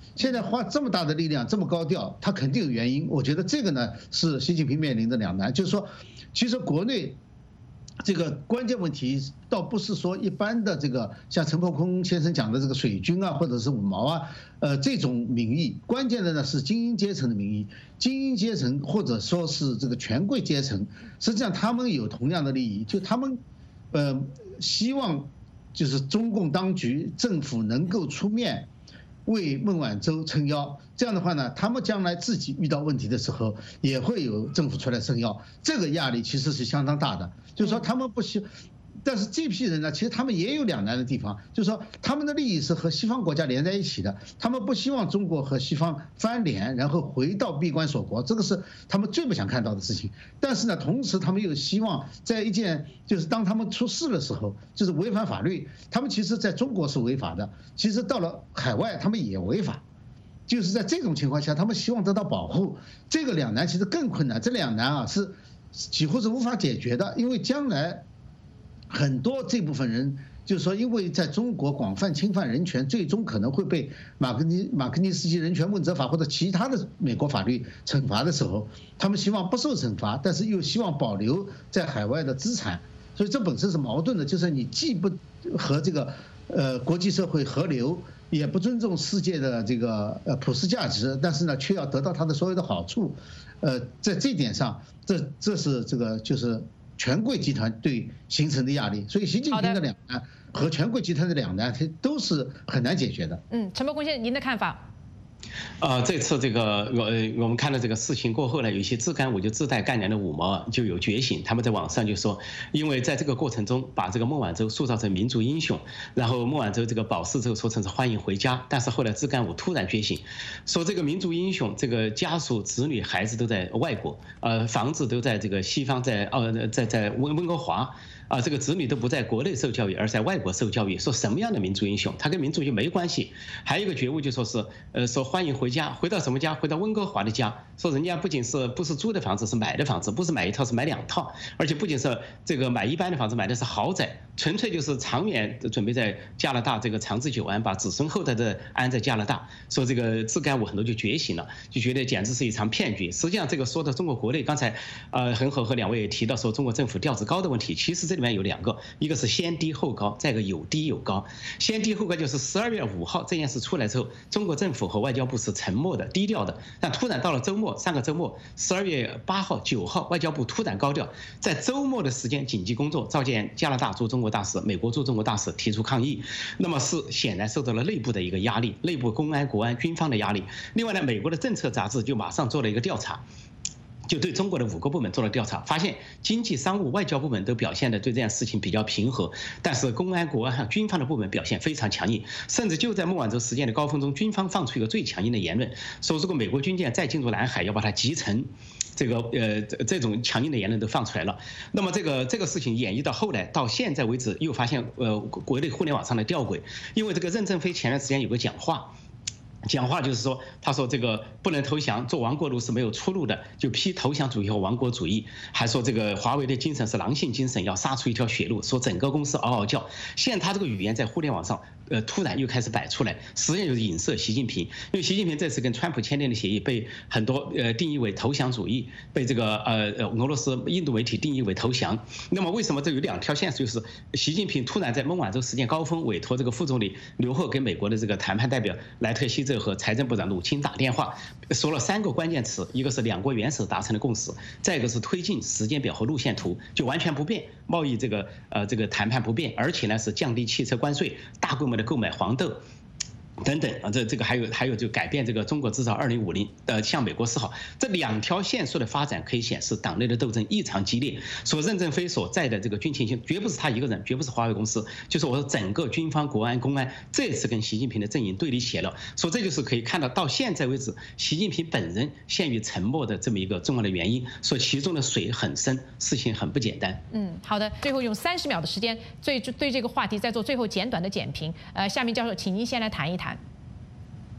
现在花这么大的力量，这么高调，他肯定有原因。我觉得这个呢是习近平面临的两难，就是说，其实国内这个关键问题倒不是说一般的这个像陈伯空先生讲的这个水军啊，或者是五毛啊，呃这种民意，关键的呢是精英阶层的民意，精英阶层或者说是这个权贵阶层，实际上他们有同样的利益，就他们呃希望就是中共当局政府能够出面为孟晚舟撑腰，这样的话呢，他们将来自己遇到问题的时候，也会有政府出来撑腰，这个压力其实是相当大的。就是说他们不希，但是这批人呢，其实他们也有两难的地方，就是说他们的利益是和西方国家连在一起的，他们不希望中国和西方翻脸，然后回到闭关锁国，这个是他们最不想看到的事情。但是呢，同时他们又希望在一件就是当他们出事的时候，就是违反法律，他们其实在中国是违法的，其实到了海外他们也违法。就是在这种情况下，他们希望得到保护，这个两难其实更困难。这两难啊是几乎是无法解决的，因为将来很多这部分人，就是说，因为在中国广泛侵犯人权，最终可能会被马格尼马格尼斯基人权问责法或者其他的美国法律惩罚的时候，他们希望不受惩罚，但是又希望保留在海外的资产，所以这本身是矛盾的，就是你既不和这个呃国际社会合流，也不尊重世界的这个呃普世价值，但是呢，却要得到它的所有的好处，呃，在这点上，这这是这个就是权贵集团对形成的压力，所以习近平的两难和权贵集团的两难，它都是很难解决的。 嗯，陈伯空先生，您的看法？ 呃，这次这个我我们看到这个事情过后呢，有一些自干五就自带干粮的五毛就有觉醒，他们在网上就说，因为在这个过程中把这个孟晚舟塑造成民族英雄，然后孟晚舟这个保释之后说成是欢迎回家，但是后来自干五突然觉醒，说这个民族英雄这个家属、子女、孩子都在外国，呃，房子都在这个西方，在呃在在温温哥华。啊，这个子女都不在国内受教育，而在外国受教育，说什么样的民族英雄，他跟民族就没关系。还有一个觉悟就说是，呃，说欢迎回家，回到什么家？回到温哥华的家。说人家不仅是不是租的房子，是买的房子，不是买一套是买两套，而且不仅是这个买一般的房子，买的是豪宅，纯粹就是长远准备在加拿大这个长治久安，把子孙后代的安在加拿大。说这个自干五很多就觉醒了，就觉得简直是一场骗局。实际上这个说到中国国内，刚才呃恒河和两位也提到说中国政府调子高的问题，其实这里面有两个，一个是先低后高，再一个有低有高。先低后高就是十二月五号这件事出来之后，中国政府和外交部是沉默的、低调的，但突然到了周末，上个周末，十二月八号、九号，外交部突然高调，在周末的时间紧急工作，召见加拿大驻中国大使、美国驻中国大使，提出抗议。那么是显然受到了内部的一个压力，内部公安、国安、军方的压力。另外呢，美国的政策杂志就马上做了一个调查。就对中国的五个部门做了调查，发现经济、商务、外交部门都表现的对这件事情比较平和，但是公安、国安和军方的部门表现非常强硬，甚至就在孟晚舟事件的高峰中，军方放出一个最强硬的言论，说如果美国军舰再进入南海，要把它击沉。这个呃这种强硬的言论都放出来了。那么这个这个事情演绎到后来，到现在为止，又发现呃国内互联网上的吊诡，因为这个任正非前段时间有个讲话。讲话就是说，他说这个不能投降，做亡国奴是没有出路的，就批投降主义和亡国主义，还说这个华为的精神是狼性精神，要杀出一条血路，说整个公司嗷嗷叫。现在他这个语言在互联网上，呃，突然又开始摆出来，实际上就是影射习近平，因为习近平这次跟川普签订的协议被很多呃定义为投降主义，被这个呃呃俄罗斯、印度媒体定义为投降。那么为什么这有两条线？就是习近平突然在孟晚舟事件高峰委托这个副总理刘鹤给美国的这个谈判代表莱特希。和财政部长鲁钦打电话，说了三个关键词，一个是两国元首达成的共识，再一个是推进时间表和路线图，就完全不变，贸易这个呃这个谈判不变，而且呢是降低汽车关税，大规模的购买黄豆。等等啊，这这个还有还有就改变这个中国制造二零五零，呃，向美国示好，这两条线索的发展可以显示党内的斗争异常激烈。说任正非所在的这个军情系绝不是他一个人，绝不是华为公司，就是我说整个军方、国安、公安这次跟习近平的阵营对立起来了。说这就是可以看到到现在为止，习近平本人陷于沉默的这么一个重要的原因。说其中的水很深，事情很不简单。 嗯，好的，最后用三十秒的时间，对对这个话题再做最后简短的简评。呃，夏明教授，请您先来谈一谈。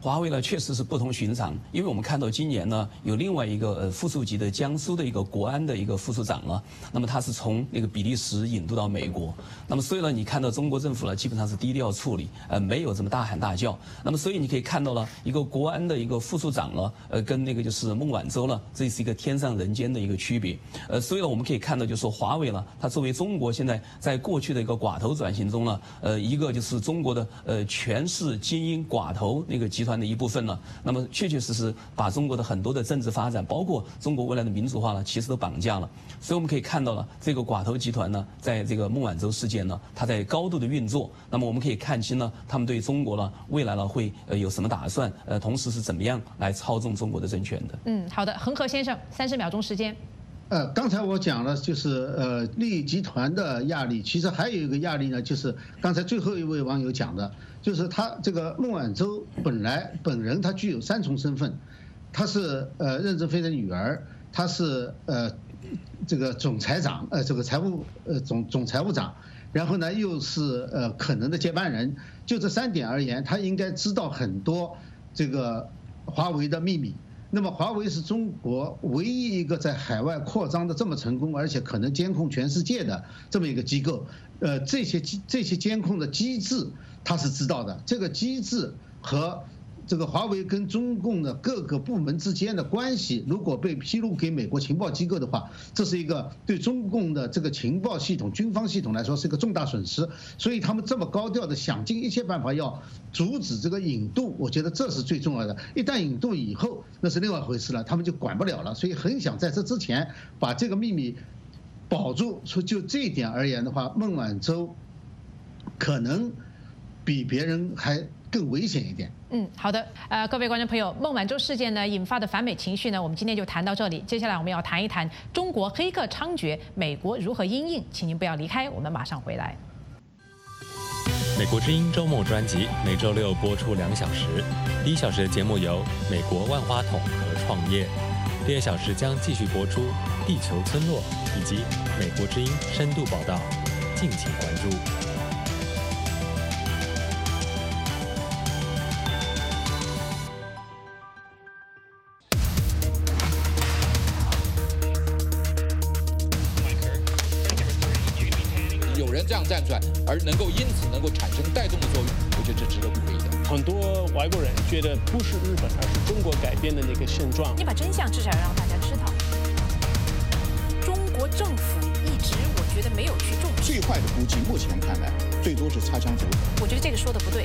华为呢确实是不同寻常，因为我们看到今年呢有另外一个呃副处级的江苏的一个国安的一个副处长啊，那么他是从那个比利时引渡到美国，那么所以呢你看到中国政府呢基本上是低调处理，呃没有这么大喊大叫，那么所以你可以看到了一个国安的一个副处长呢，呃跟那个就是孟晚舟呢，这是一个天上人间的一个区别，呃所以呢我们可以看到就是说华为呢，它作为中国现在在过去的一个寡头转型中呢，呃一个就是中国的呃权势精英寡头那个集团的一部分呢，那么确确实实把中国的很多的政治发展，包括中国未来的民主化呢，其实都绑架了。所以我们可以看到了这个寡头集团呢，在这个孟晚舟事件呢，它在高度的运作。那么我们可以看清呢，他们对中国呢未来呢会呃有什么打算，呃，同时是怎么样来操纵中国的政权的。 嗯，好的，恒河先生，三十秒钟时间。 呃，刚才我讲了，就是呃利益集团的压力，其实还有一个压力呢，就是刚才最后一位网友讲的，就是他这个孟晚舟本来本人他具有三重身份，他是呃任正非的女儿，他是呃这个总裁长，呃这个财务呃总总财务长，然后呢又是呃可能的接班人，就这三点而言，他应该知道很多这个华为的秘密。那么华为是中国唯一一个在海外扩张的这么成功，而且可能监控全世界的这么一个机构，呃，这些这些监控的机制他是知道的，这个机制和这个华为跟中共的各个部门之间的关系，如果被披露给美国情报机构的话，这是一个对中共的这个情报系统、军方系统来说是一个重大损失。所以他们这么高调的想尽一切办法要阻止这个引渡，我觉得这是最重要的。一旦引渡以后，那是另外一回事了，他们就管不了了。所以很想在这之前把这个秘密保住。说就这一点而言的话，孟晚舟可能比别人还更危险一点。 嗯，好的，呃，各位观众朋友，孟晚舟事件呢引发的反美情绪呢，我们今天就谈到这里。接下来我们要谈一谈中国黑客猖獗，美国如何因应，请您不要离开，我们马上回来。 美国之音周末专辑每周六播出两小时，第一小时的节目由美国万花筒和创业，第二小时将继续播出地球村落以及美国之音深度报道，敬请关注。 这样站出来，而能够因此能够产生带动的作用，我觉得这值得鼓励的。 很多外国人觉得不是日本，而是中国改变的那个现状。 你把真相至少要让大家知道。中国政府一直我觉得没有去重视。 最坏的估计，目前看来最多是擦枪走火。 我觉得这个说的不对。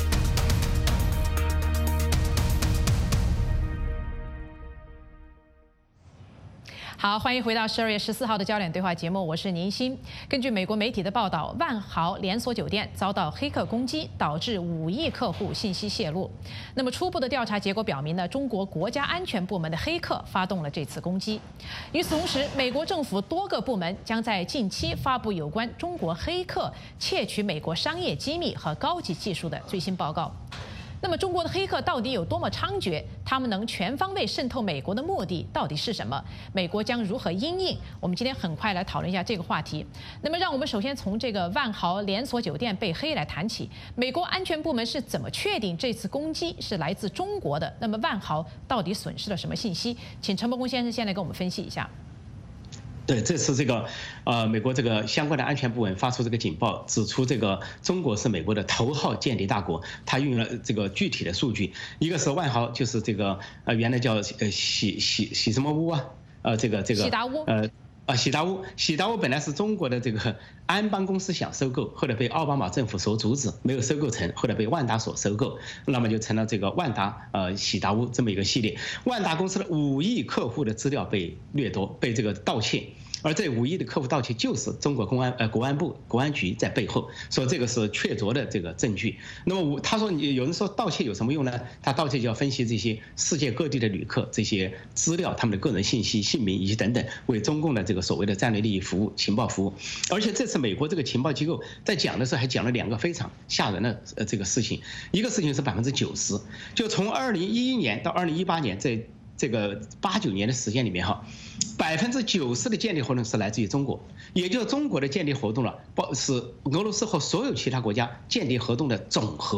好，欢迎回到十二月十四号的焦点对话节目，我是宁鑫。根据美国媒体的报道，万豪连锁酒店遭到黑客攻击，导致五亿客户信息泄露。那么初步的调查结果表明呢，中国国家安全部门的黑客发动了这次攻击。与此同时，美国政府多个部门将在近期发布有关中国黑客窃取美国商业机密和高级技术的最新报告。那么中国的黑客到底有多么猖獗？他们能全方位渗透美国的目的到底是什么？美国将如何因应？我们今天很快来讨论一下这个话题。那么让我们首先从这个万豪连锁酒店被黑来谈起。美国安全部门是怎么确定这次攻击是来自中国的？那么万豪到底损失了什么信息？请陈伯公先生先来给我们分析一下。 对，这次这个，呃，美国这个相关的安全部门发出这个警报，指出这个中国是美国的头号间谍大国，它运用了这个具体的数据，一个是万豪，就是这个呃原来叫呃喜喜喜什么屋啊，呃这个这个喜达屋， 呃。啊，喜达屋，喜达屋本来是中国的这个安邦公司想收购，后来被奥巴马政府所阻止，没有收购成，后来被万达所收购，那么就成了这个万达呃喜达屋这么一个系列。万达公司的五亿客户的资料被掠夺，被这个盗窃。而这五亿的客户盗窃就是中国公安呃国安部国安局在背后说这个是确凿的这个证据。那么我他说你有人说盗窃有什么用呢？他盗窃就要分析这些世界各地的旅客这些资料，他们的个人信息、姓名以及等等，为中共的这个所谓的战略利益服务、情报服务。而且这次美国这个情报机构在讲的时候还讲了两个非常吓人的呃这个事情，一个事情是百分之九十，就从二零一一年到二零一八年这。这个八九年的时间里面哈，百分之九十的间谍活动是来自于中国，也就是中国的间谍活动了，包是俄罗斯和所有其他国家间谍活动的总和。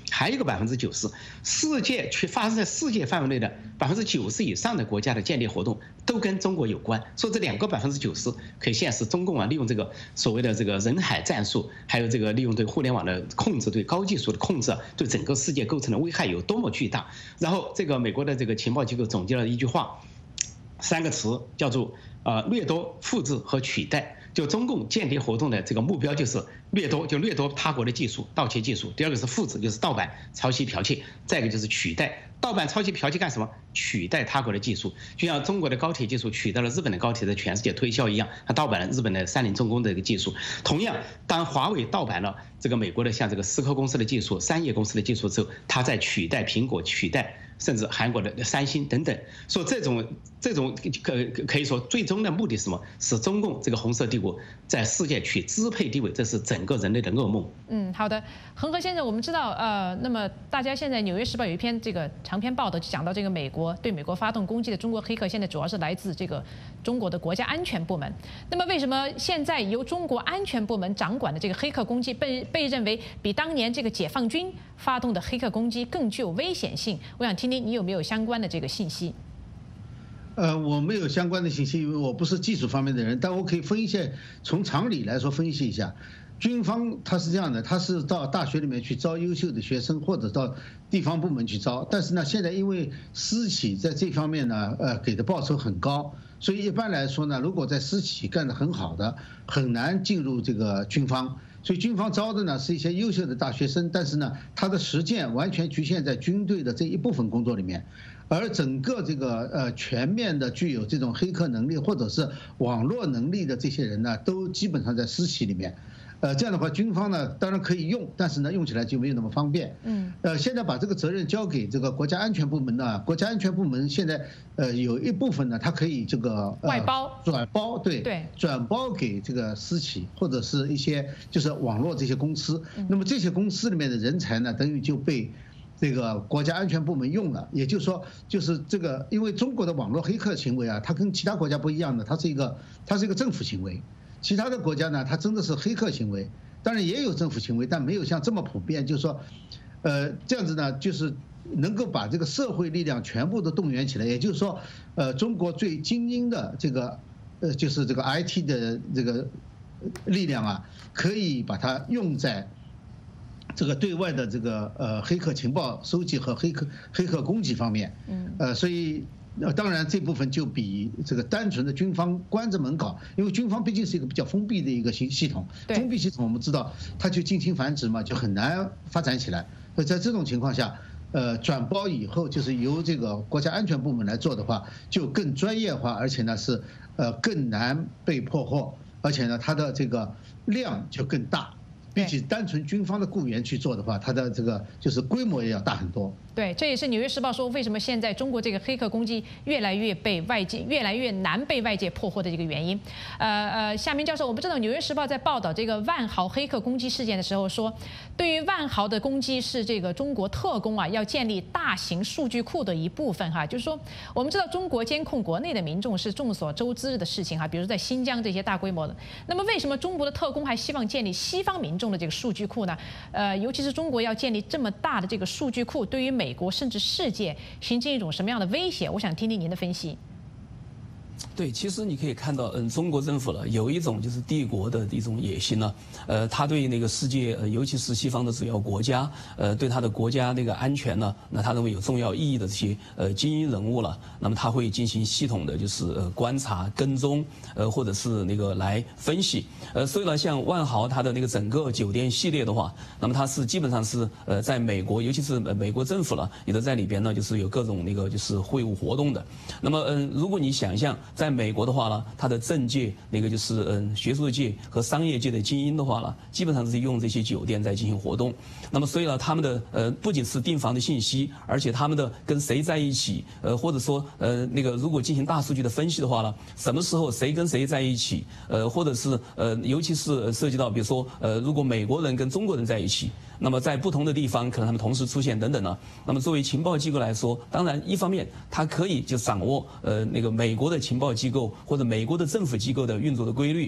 还有一个百分之九十，世界去发生在世界范围内的百分之九十以上的国家的间谍活动都跟中国有关。所以这两个百分之九十可以显示中共啊利用这个所谓的这个人海战术，还有这个利用对互联网的控制、对高技术的控制，对整个世界构成的危害有多么巨大。然后这个美国的这个情报机构总结了一句话，三个词叫做呃掠夺、复制和取代。就中共间谍活动的这个目标就是掠夺，就掠夺他国的技术、盗窃技术；第二个是复制，就是盗版、抄袭、剽窃；再一个就是取代。盗版、抄袭、剽窃干什么？取代他国的技术，就像中国的高铁技术取代了日本的高铁在全世界推销一样，它盗版了日本的三菱重工的这个技术。同样，当华为盗版了这个美国的像这个思科公司的技术、三叶公司的技术之后，它在取代苹果、取代甚至韩国的三星等等。说这种这种可可以说最终的目的是什么？是中共这个红色帝国在世界取支配地位，这是整个人类的噩梦。 嗯，好的，恒河先生，我们知道，呃，那么大家现在《纽约时报》有一篇这个长篇报道，就讲到这个美国对美国发动攻击的中国黑客，现在主要是来自这个中国的国家安全部门。那么为什么现在由中国安全部门掌管的这个黑客攻击被被认为比当年这个解放军发动的黑客攻击更具有危险性？我想听听你有没有相关的这个信息。 呃，我没有相关的信息，因为我不是技术方面的人，但我可以分析，从常理来说分析一下。军方他是这样的，他是到大学里面去招优秀的学生，或者到地方部门去招。但是呢，现在因为私企在这方面呢，呃，给的报酬很高，所以一般来说呢，如果在私企干得很好的，很难进入这个军方。所以军方招的呢是一些优秀的大学生，但是呢，他的实践完全局限在军队的这一部分工作里面。而整个这个呃全面的具有这种黑客能力或者是网络能力的这些人呢，都基本上在私企里面。呃，这样的话，军方呢当然可以用，但是呢用起来就没有那么方便。嗯。呃，现在把这个责任交给这个国家安全部门呢，国家安全部门现在呃有一部分呢，它可以这个、呃、 外包转包，对对， 转包给这个私企或者是一些就是网络这些公司。嗯、那么这些公司里面的人才呢，等于就被这个国家安全部门用了。也就是说，就是这个，因为中国的网络黑客行为啊，它跟其他国家不一样的，它是一个它是一个政府行为。其他的国家呢，它真的是黑客行为，当然也有政府行为，但没有像这么普遍。就是说，呃，这样子呢，就是能够把这个社会力量全部都动员起来。也就是说，呃，中国最精英的这个，呃，就是这个 I T 的这个力量啊，可以把它用在这个对外的这个呃黑客情报收集和黑客黑客攻击方面。嗯。呃，所以。呃，当然这部分就比这个单纯的军方关着门搞，因为军方毕竟是一个比较封闭的一个系系统，封闭系统我们知道它就近亲繁殖嘛，就很难发展起来。所以在这种情况下，呃，转包以后就是由这个国家安全部门来做的话，就更专业化，而且呢是呃更难被破获，而且呢它的这个量就更大。比起单纯军方的雇员去做的话，它的这个就是规模也要大很多。 对，这也是《纽约时报》说为什么现在中国这个黑客攻击越来越被外界越来越难被外界破获的这个原因。呃呃，夏明教授，我们知道《纽约时报》在报道这个万豪黑客攻击事件的时候说，对于万豪的攻击是这个中国特工啊要建立大型数据库的一部分哈，就是说我们知道中国监控国内的民众是众所周知的事情哈，比如在新疆这些大规模的，那么为什么中国的特工还希望建立西方民众的这个数据库呢？呃，尤其是中国要建立这么大的这个数据库，对于美国甚至世界形成一种什么样的威胁？我想听听您的分析。 对，其实你可以看到，嗯，中国政府了有一种就是帝国的一种野心呢，呃，他对那个世界，呃，尤其是西方的主要国家，呃，对他的国家那个安全呢，那他认为有重要意义的这些呃精英人物了，那么他会进行系统的就是呃观察、跟踪，呃，或者是那个来分析，呃，所以呢，像万豪它的那个整个酒店系列的话，那么它是基本上是呃在美国，尤其是美国政府了，也都在里边呢，就是有各种那个就是会务活动的。那么嗯，如果你想象在美国的话呢，它的政界那个就是嗯学术界和商业界的精英的话呢，基本上是用这些酒店在进行活动。那么所以呢，他们的呃不仅是订房的信息，而且他们的跟谁在一起，呃或者说呃那个如果进行大数据的分析的话呢，什么时候谁跟谁在一起，呃或者是呃尤其是涉及到比如说呃如果美国人跟中国人在一起，那么在不同的地方可能他们同时出现等等呢。那么作为情报机构来说，当然一方面它可以就掌握呃那个美国的情报机构或者美国的政府机构的运作的规律。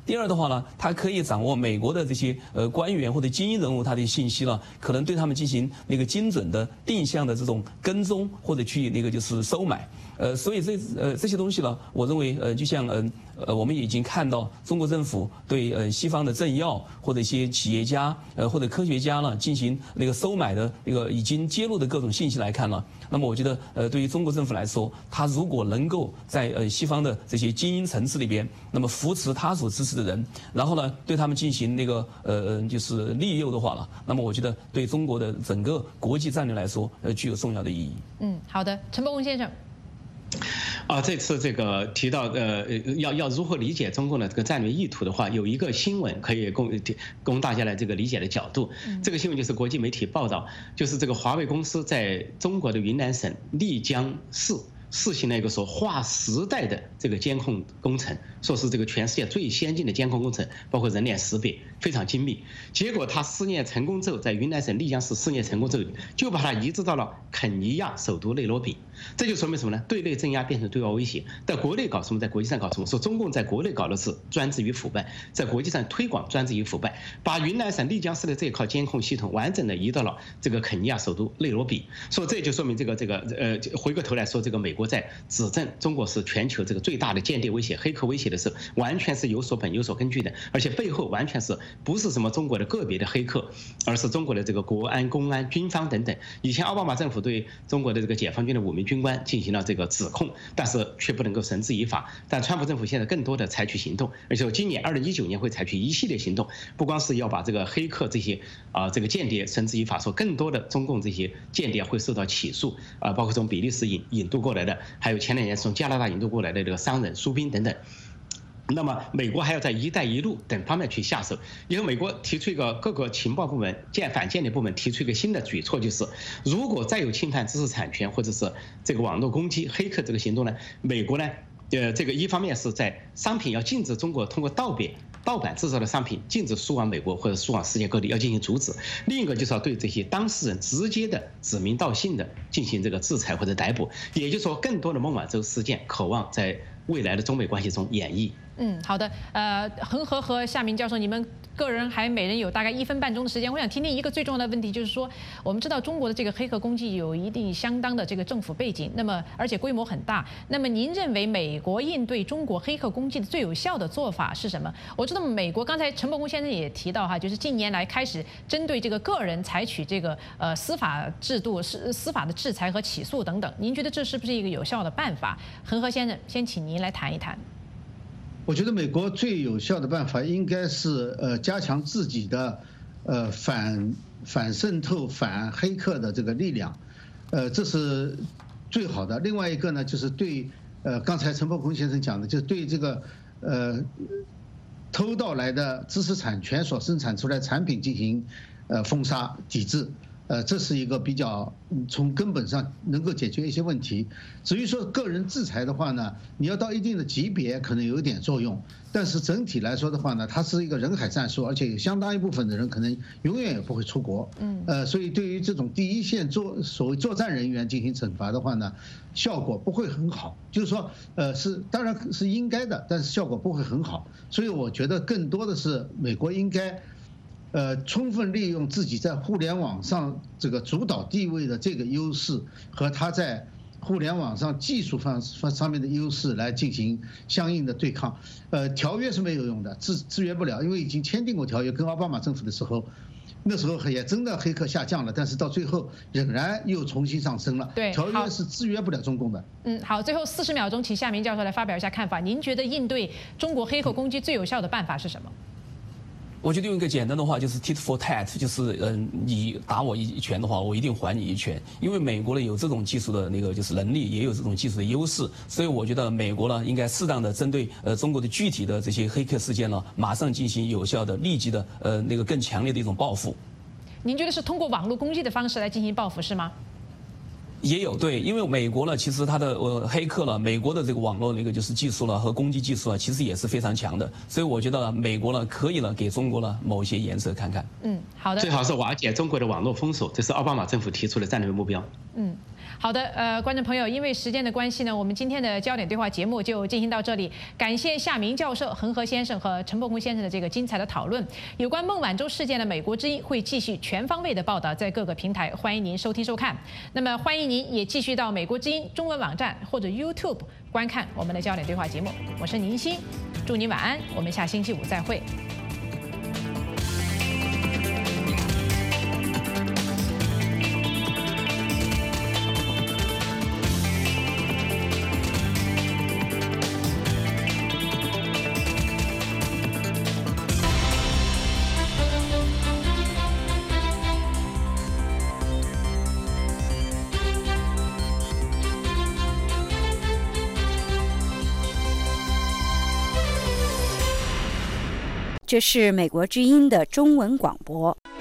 第二的话呢，它可以掌握美国的这些呃官员或者精英人物他的信息了，可能对他们进行那个精准的定向的这种跟踪或者去那个就是收买。呃，所以这呃这些东西呢，我认为呃就像嗯 呃, 呃我们已经看到中国政府对呃西方的政要或者一些企业家呃或者科学家呢进行那个收买的那个已经揭露的各种信息来看了，那么我觉得呃对于中国政府来说，他如果能够在呃西方的这些精英层次里边，那么扶持他所支持的人，然后呢对他们进行那个呃就是利诱的话了，那么我觉得对中国的整个国际战略来说呃具有重要的意义。 嗯，好的，陈伯宏先生。 啊，这次这个提到呃，要要如何理解中共的这个战略意图的话，有一个新闻可以供供大家来这个理解的角度。这个新闻就是国际媒体报道，就是这个华为公司在中国的云南省丽江市试行了一个说划时代的这个监控工程，说是这个全世界最先进的监控工程，包括人脸识别，非常精密。结果他试验成功之后，在云南省丽江市试验成功之后，就把它移植到了肯尼亚首都内罗毕。 这就说明什么呢？对内镇压变成对外威胁，在国内搞什么，在国际上搞什么？说中共在国内搞的是专制与腐败，在国际上推广专制与腐败，把云南省丽江市的这一套监控系统完整的移到了这个肯尼亚首都内罗毕。说这就说明这个这个呃，回过头来说，这个美国在指证中国是全球这个最大的间谍威胁、黑客威胁的时候，完全是有所本、有所根据的，而且背后完全是不是什么中国的个别的黑客，而是中国的这个国安、公安、军方等等。以前奥巴马政府对中国的这个解放军的五名 军官进行了这个指控，但是却不能够绳之以法。但川普政府现在更多的采取行动，而且今年二零一九年会采取一系列行动，不光是要把这个黑客这些啊、呃、这个间谍绳之以法，说更多的中共这些间谍会受到起诉啊、呃，包括从比利时引引渡过来的，还有前两年从加拿大引渡过来的这个商人、苏兵等等。 那么，美国还要在“一带一路”等方面去下手。以后，美国提出一个各个情报部门、间反间谍部门提出一个新的举措，就是如果再有侵犯知识产权或者是这个网络攻击、黑客这个行动呢，美国呢，呃，这个一方面是在商品要禁止中国通过盗版、盗版制造的商品禁止输往美国或者输往世界各地，要进行阻止；另一个就是要对这些当事人直接的指名道姓的进行这个制裁或者逮捕。也就是说，更多的孟晚舟事件，渴望在未来的中美关系中演绎。 嗯，好的。呃，恒河和夏明教授，你们个人还每人有大概一分半钟的时间，我想听听一个最重要的问题，就是说，我们知道中国的这个黑客攻击有一定相当的这个政府背景，那么而且规模很大。那么您认为美国应对中国黑客攻击的最有效的做法是什么？我知道美国刚才陈伯宏先生也提到哈，就是近年来开始针对这个个人采取这个呃司法制度、司司法的制裁和起诉等等。您觉得这是不是一个有效的办法？恒河先生，先请您来谈一谈。 我觉得美国最有效的办法应该是呃加强自己的呃反反渗透、反黑客的这个力量，呃这是最好的。另外一个呢，就是对呃刚才陈伯宏先生讲的，就是对这个呃偷盗来的知识产权所生产出来产品进行呃封杀抵制。 呃，这是一个比较从根本上能够解决一些问题。至于说个人制裁的话呢，你要到一定的级别可能有一点作用，但是整体来说的话呢，它是一个人海战术，而且有相当一部分的人可能永远也不会出国。嗯。呃，所以对于这种第一线作所谓作战人员进行惩罚的话呢，效果不会很好。就是说，呃，是当然是应该的，但是效果不会很好。所以我觉得更多的是美国应该。 呃，充分利用自己在互联网上这个主导地位的这个优势，和他在互联网上技术方方上面的优势来进行相应的对抗。呃，条约是没有用的，制制约不了，因为已经签订过条约，跟奥巴马政府的时候，那时候也真的黑客下降了，但是到最后仍然又重新上升了。 对， 条约是制约不了中共的。 嗯，好，最后四十秒钟，请夏明教授来发表一下看法。您觉得应对中国黑客攻击最有效的办法是什么？ 我觉得用一个简单的话就是 tit for tat， 就是嗯，你打我一拳的话，我一定还你一拳。因为美国呢有这种技术的那个就是能力，也有这种技术的优势，所以我觉得美国呢应该适当的针对呃中国的具体的这些黑客事件呢，马上进行有效的、立即的呃那个更强烈的一种报复。 您觉得是通过网络攻击的方式来进行报复是吗？ 也有对，因为美国呢，其实它的呃黑客了，美国的这个网络那个就是技术了和攻击技术啊，其实也是非常强的，所以我觉得美国呢可以呢给中国呢某些颜色看看。 嗯，好的。 最好是瓦解中国的网络封锁，这是奥巴马政府提出的战略目标。 嗯， 好的，呃，观众朋友，因为时间的关系呢，我们今天的焦点对话节目就进行到这里。感谢夏明教授、恒河先生和陈伯宏先生的这个精彩的讨论。有关孟晚舟事件的美国之音会继续全方位的报道，在各个平台，欢迎您收听收看。那么，欢迎您也继续到美国之音中文网站或者 YouTube 观看我们的焦点对话节目。我是宁欣，祝您晚安，我们下星期五再会。 这是美国之音的中文广播。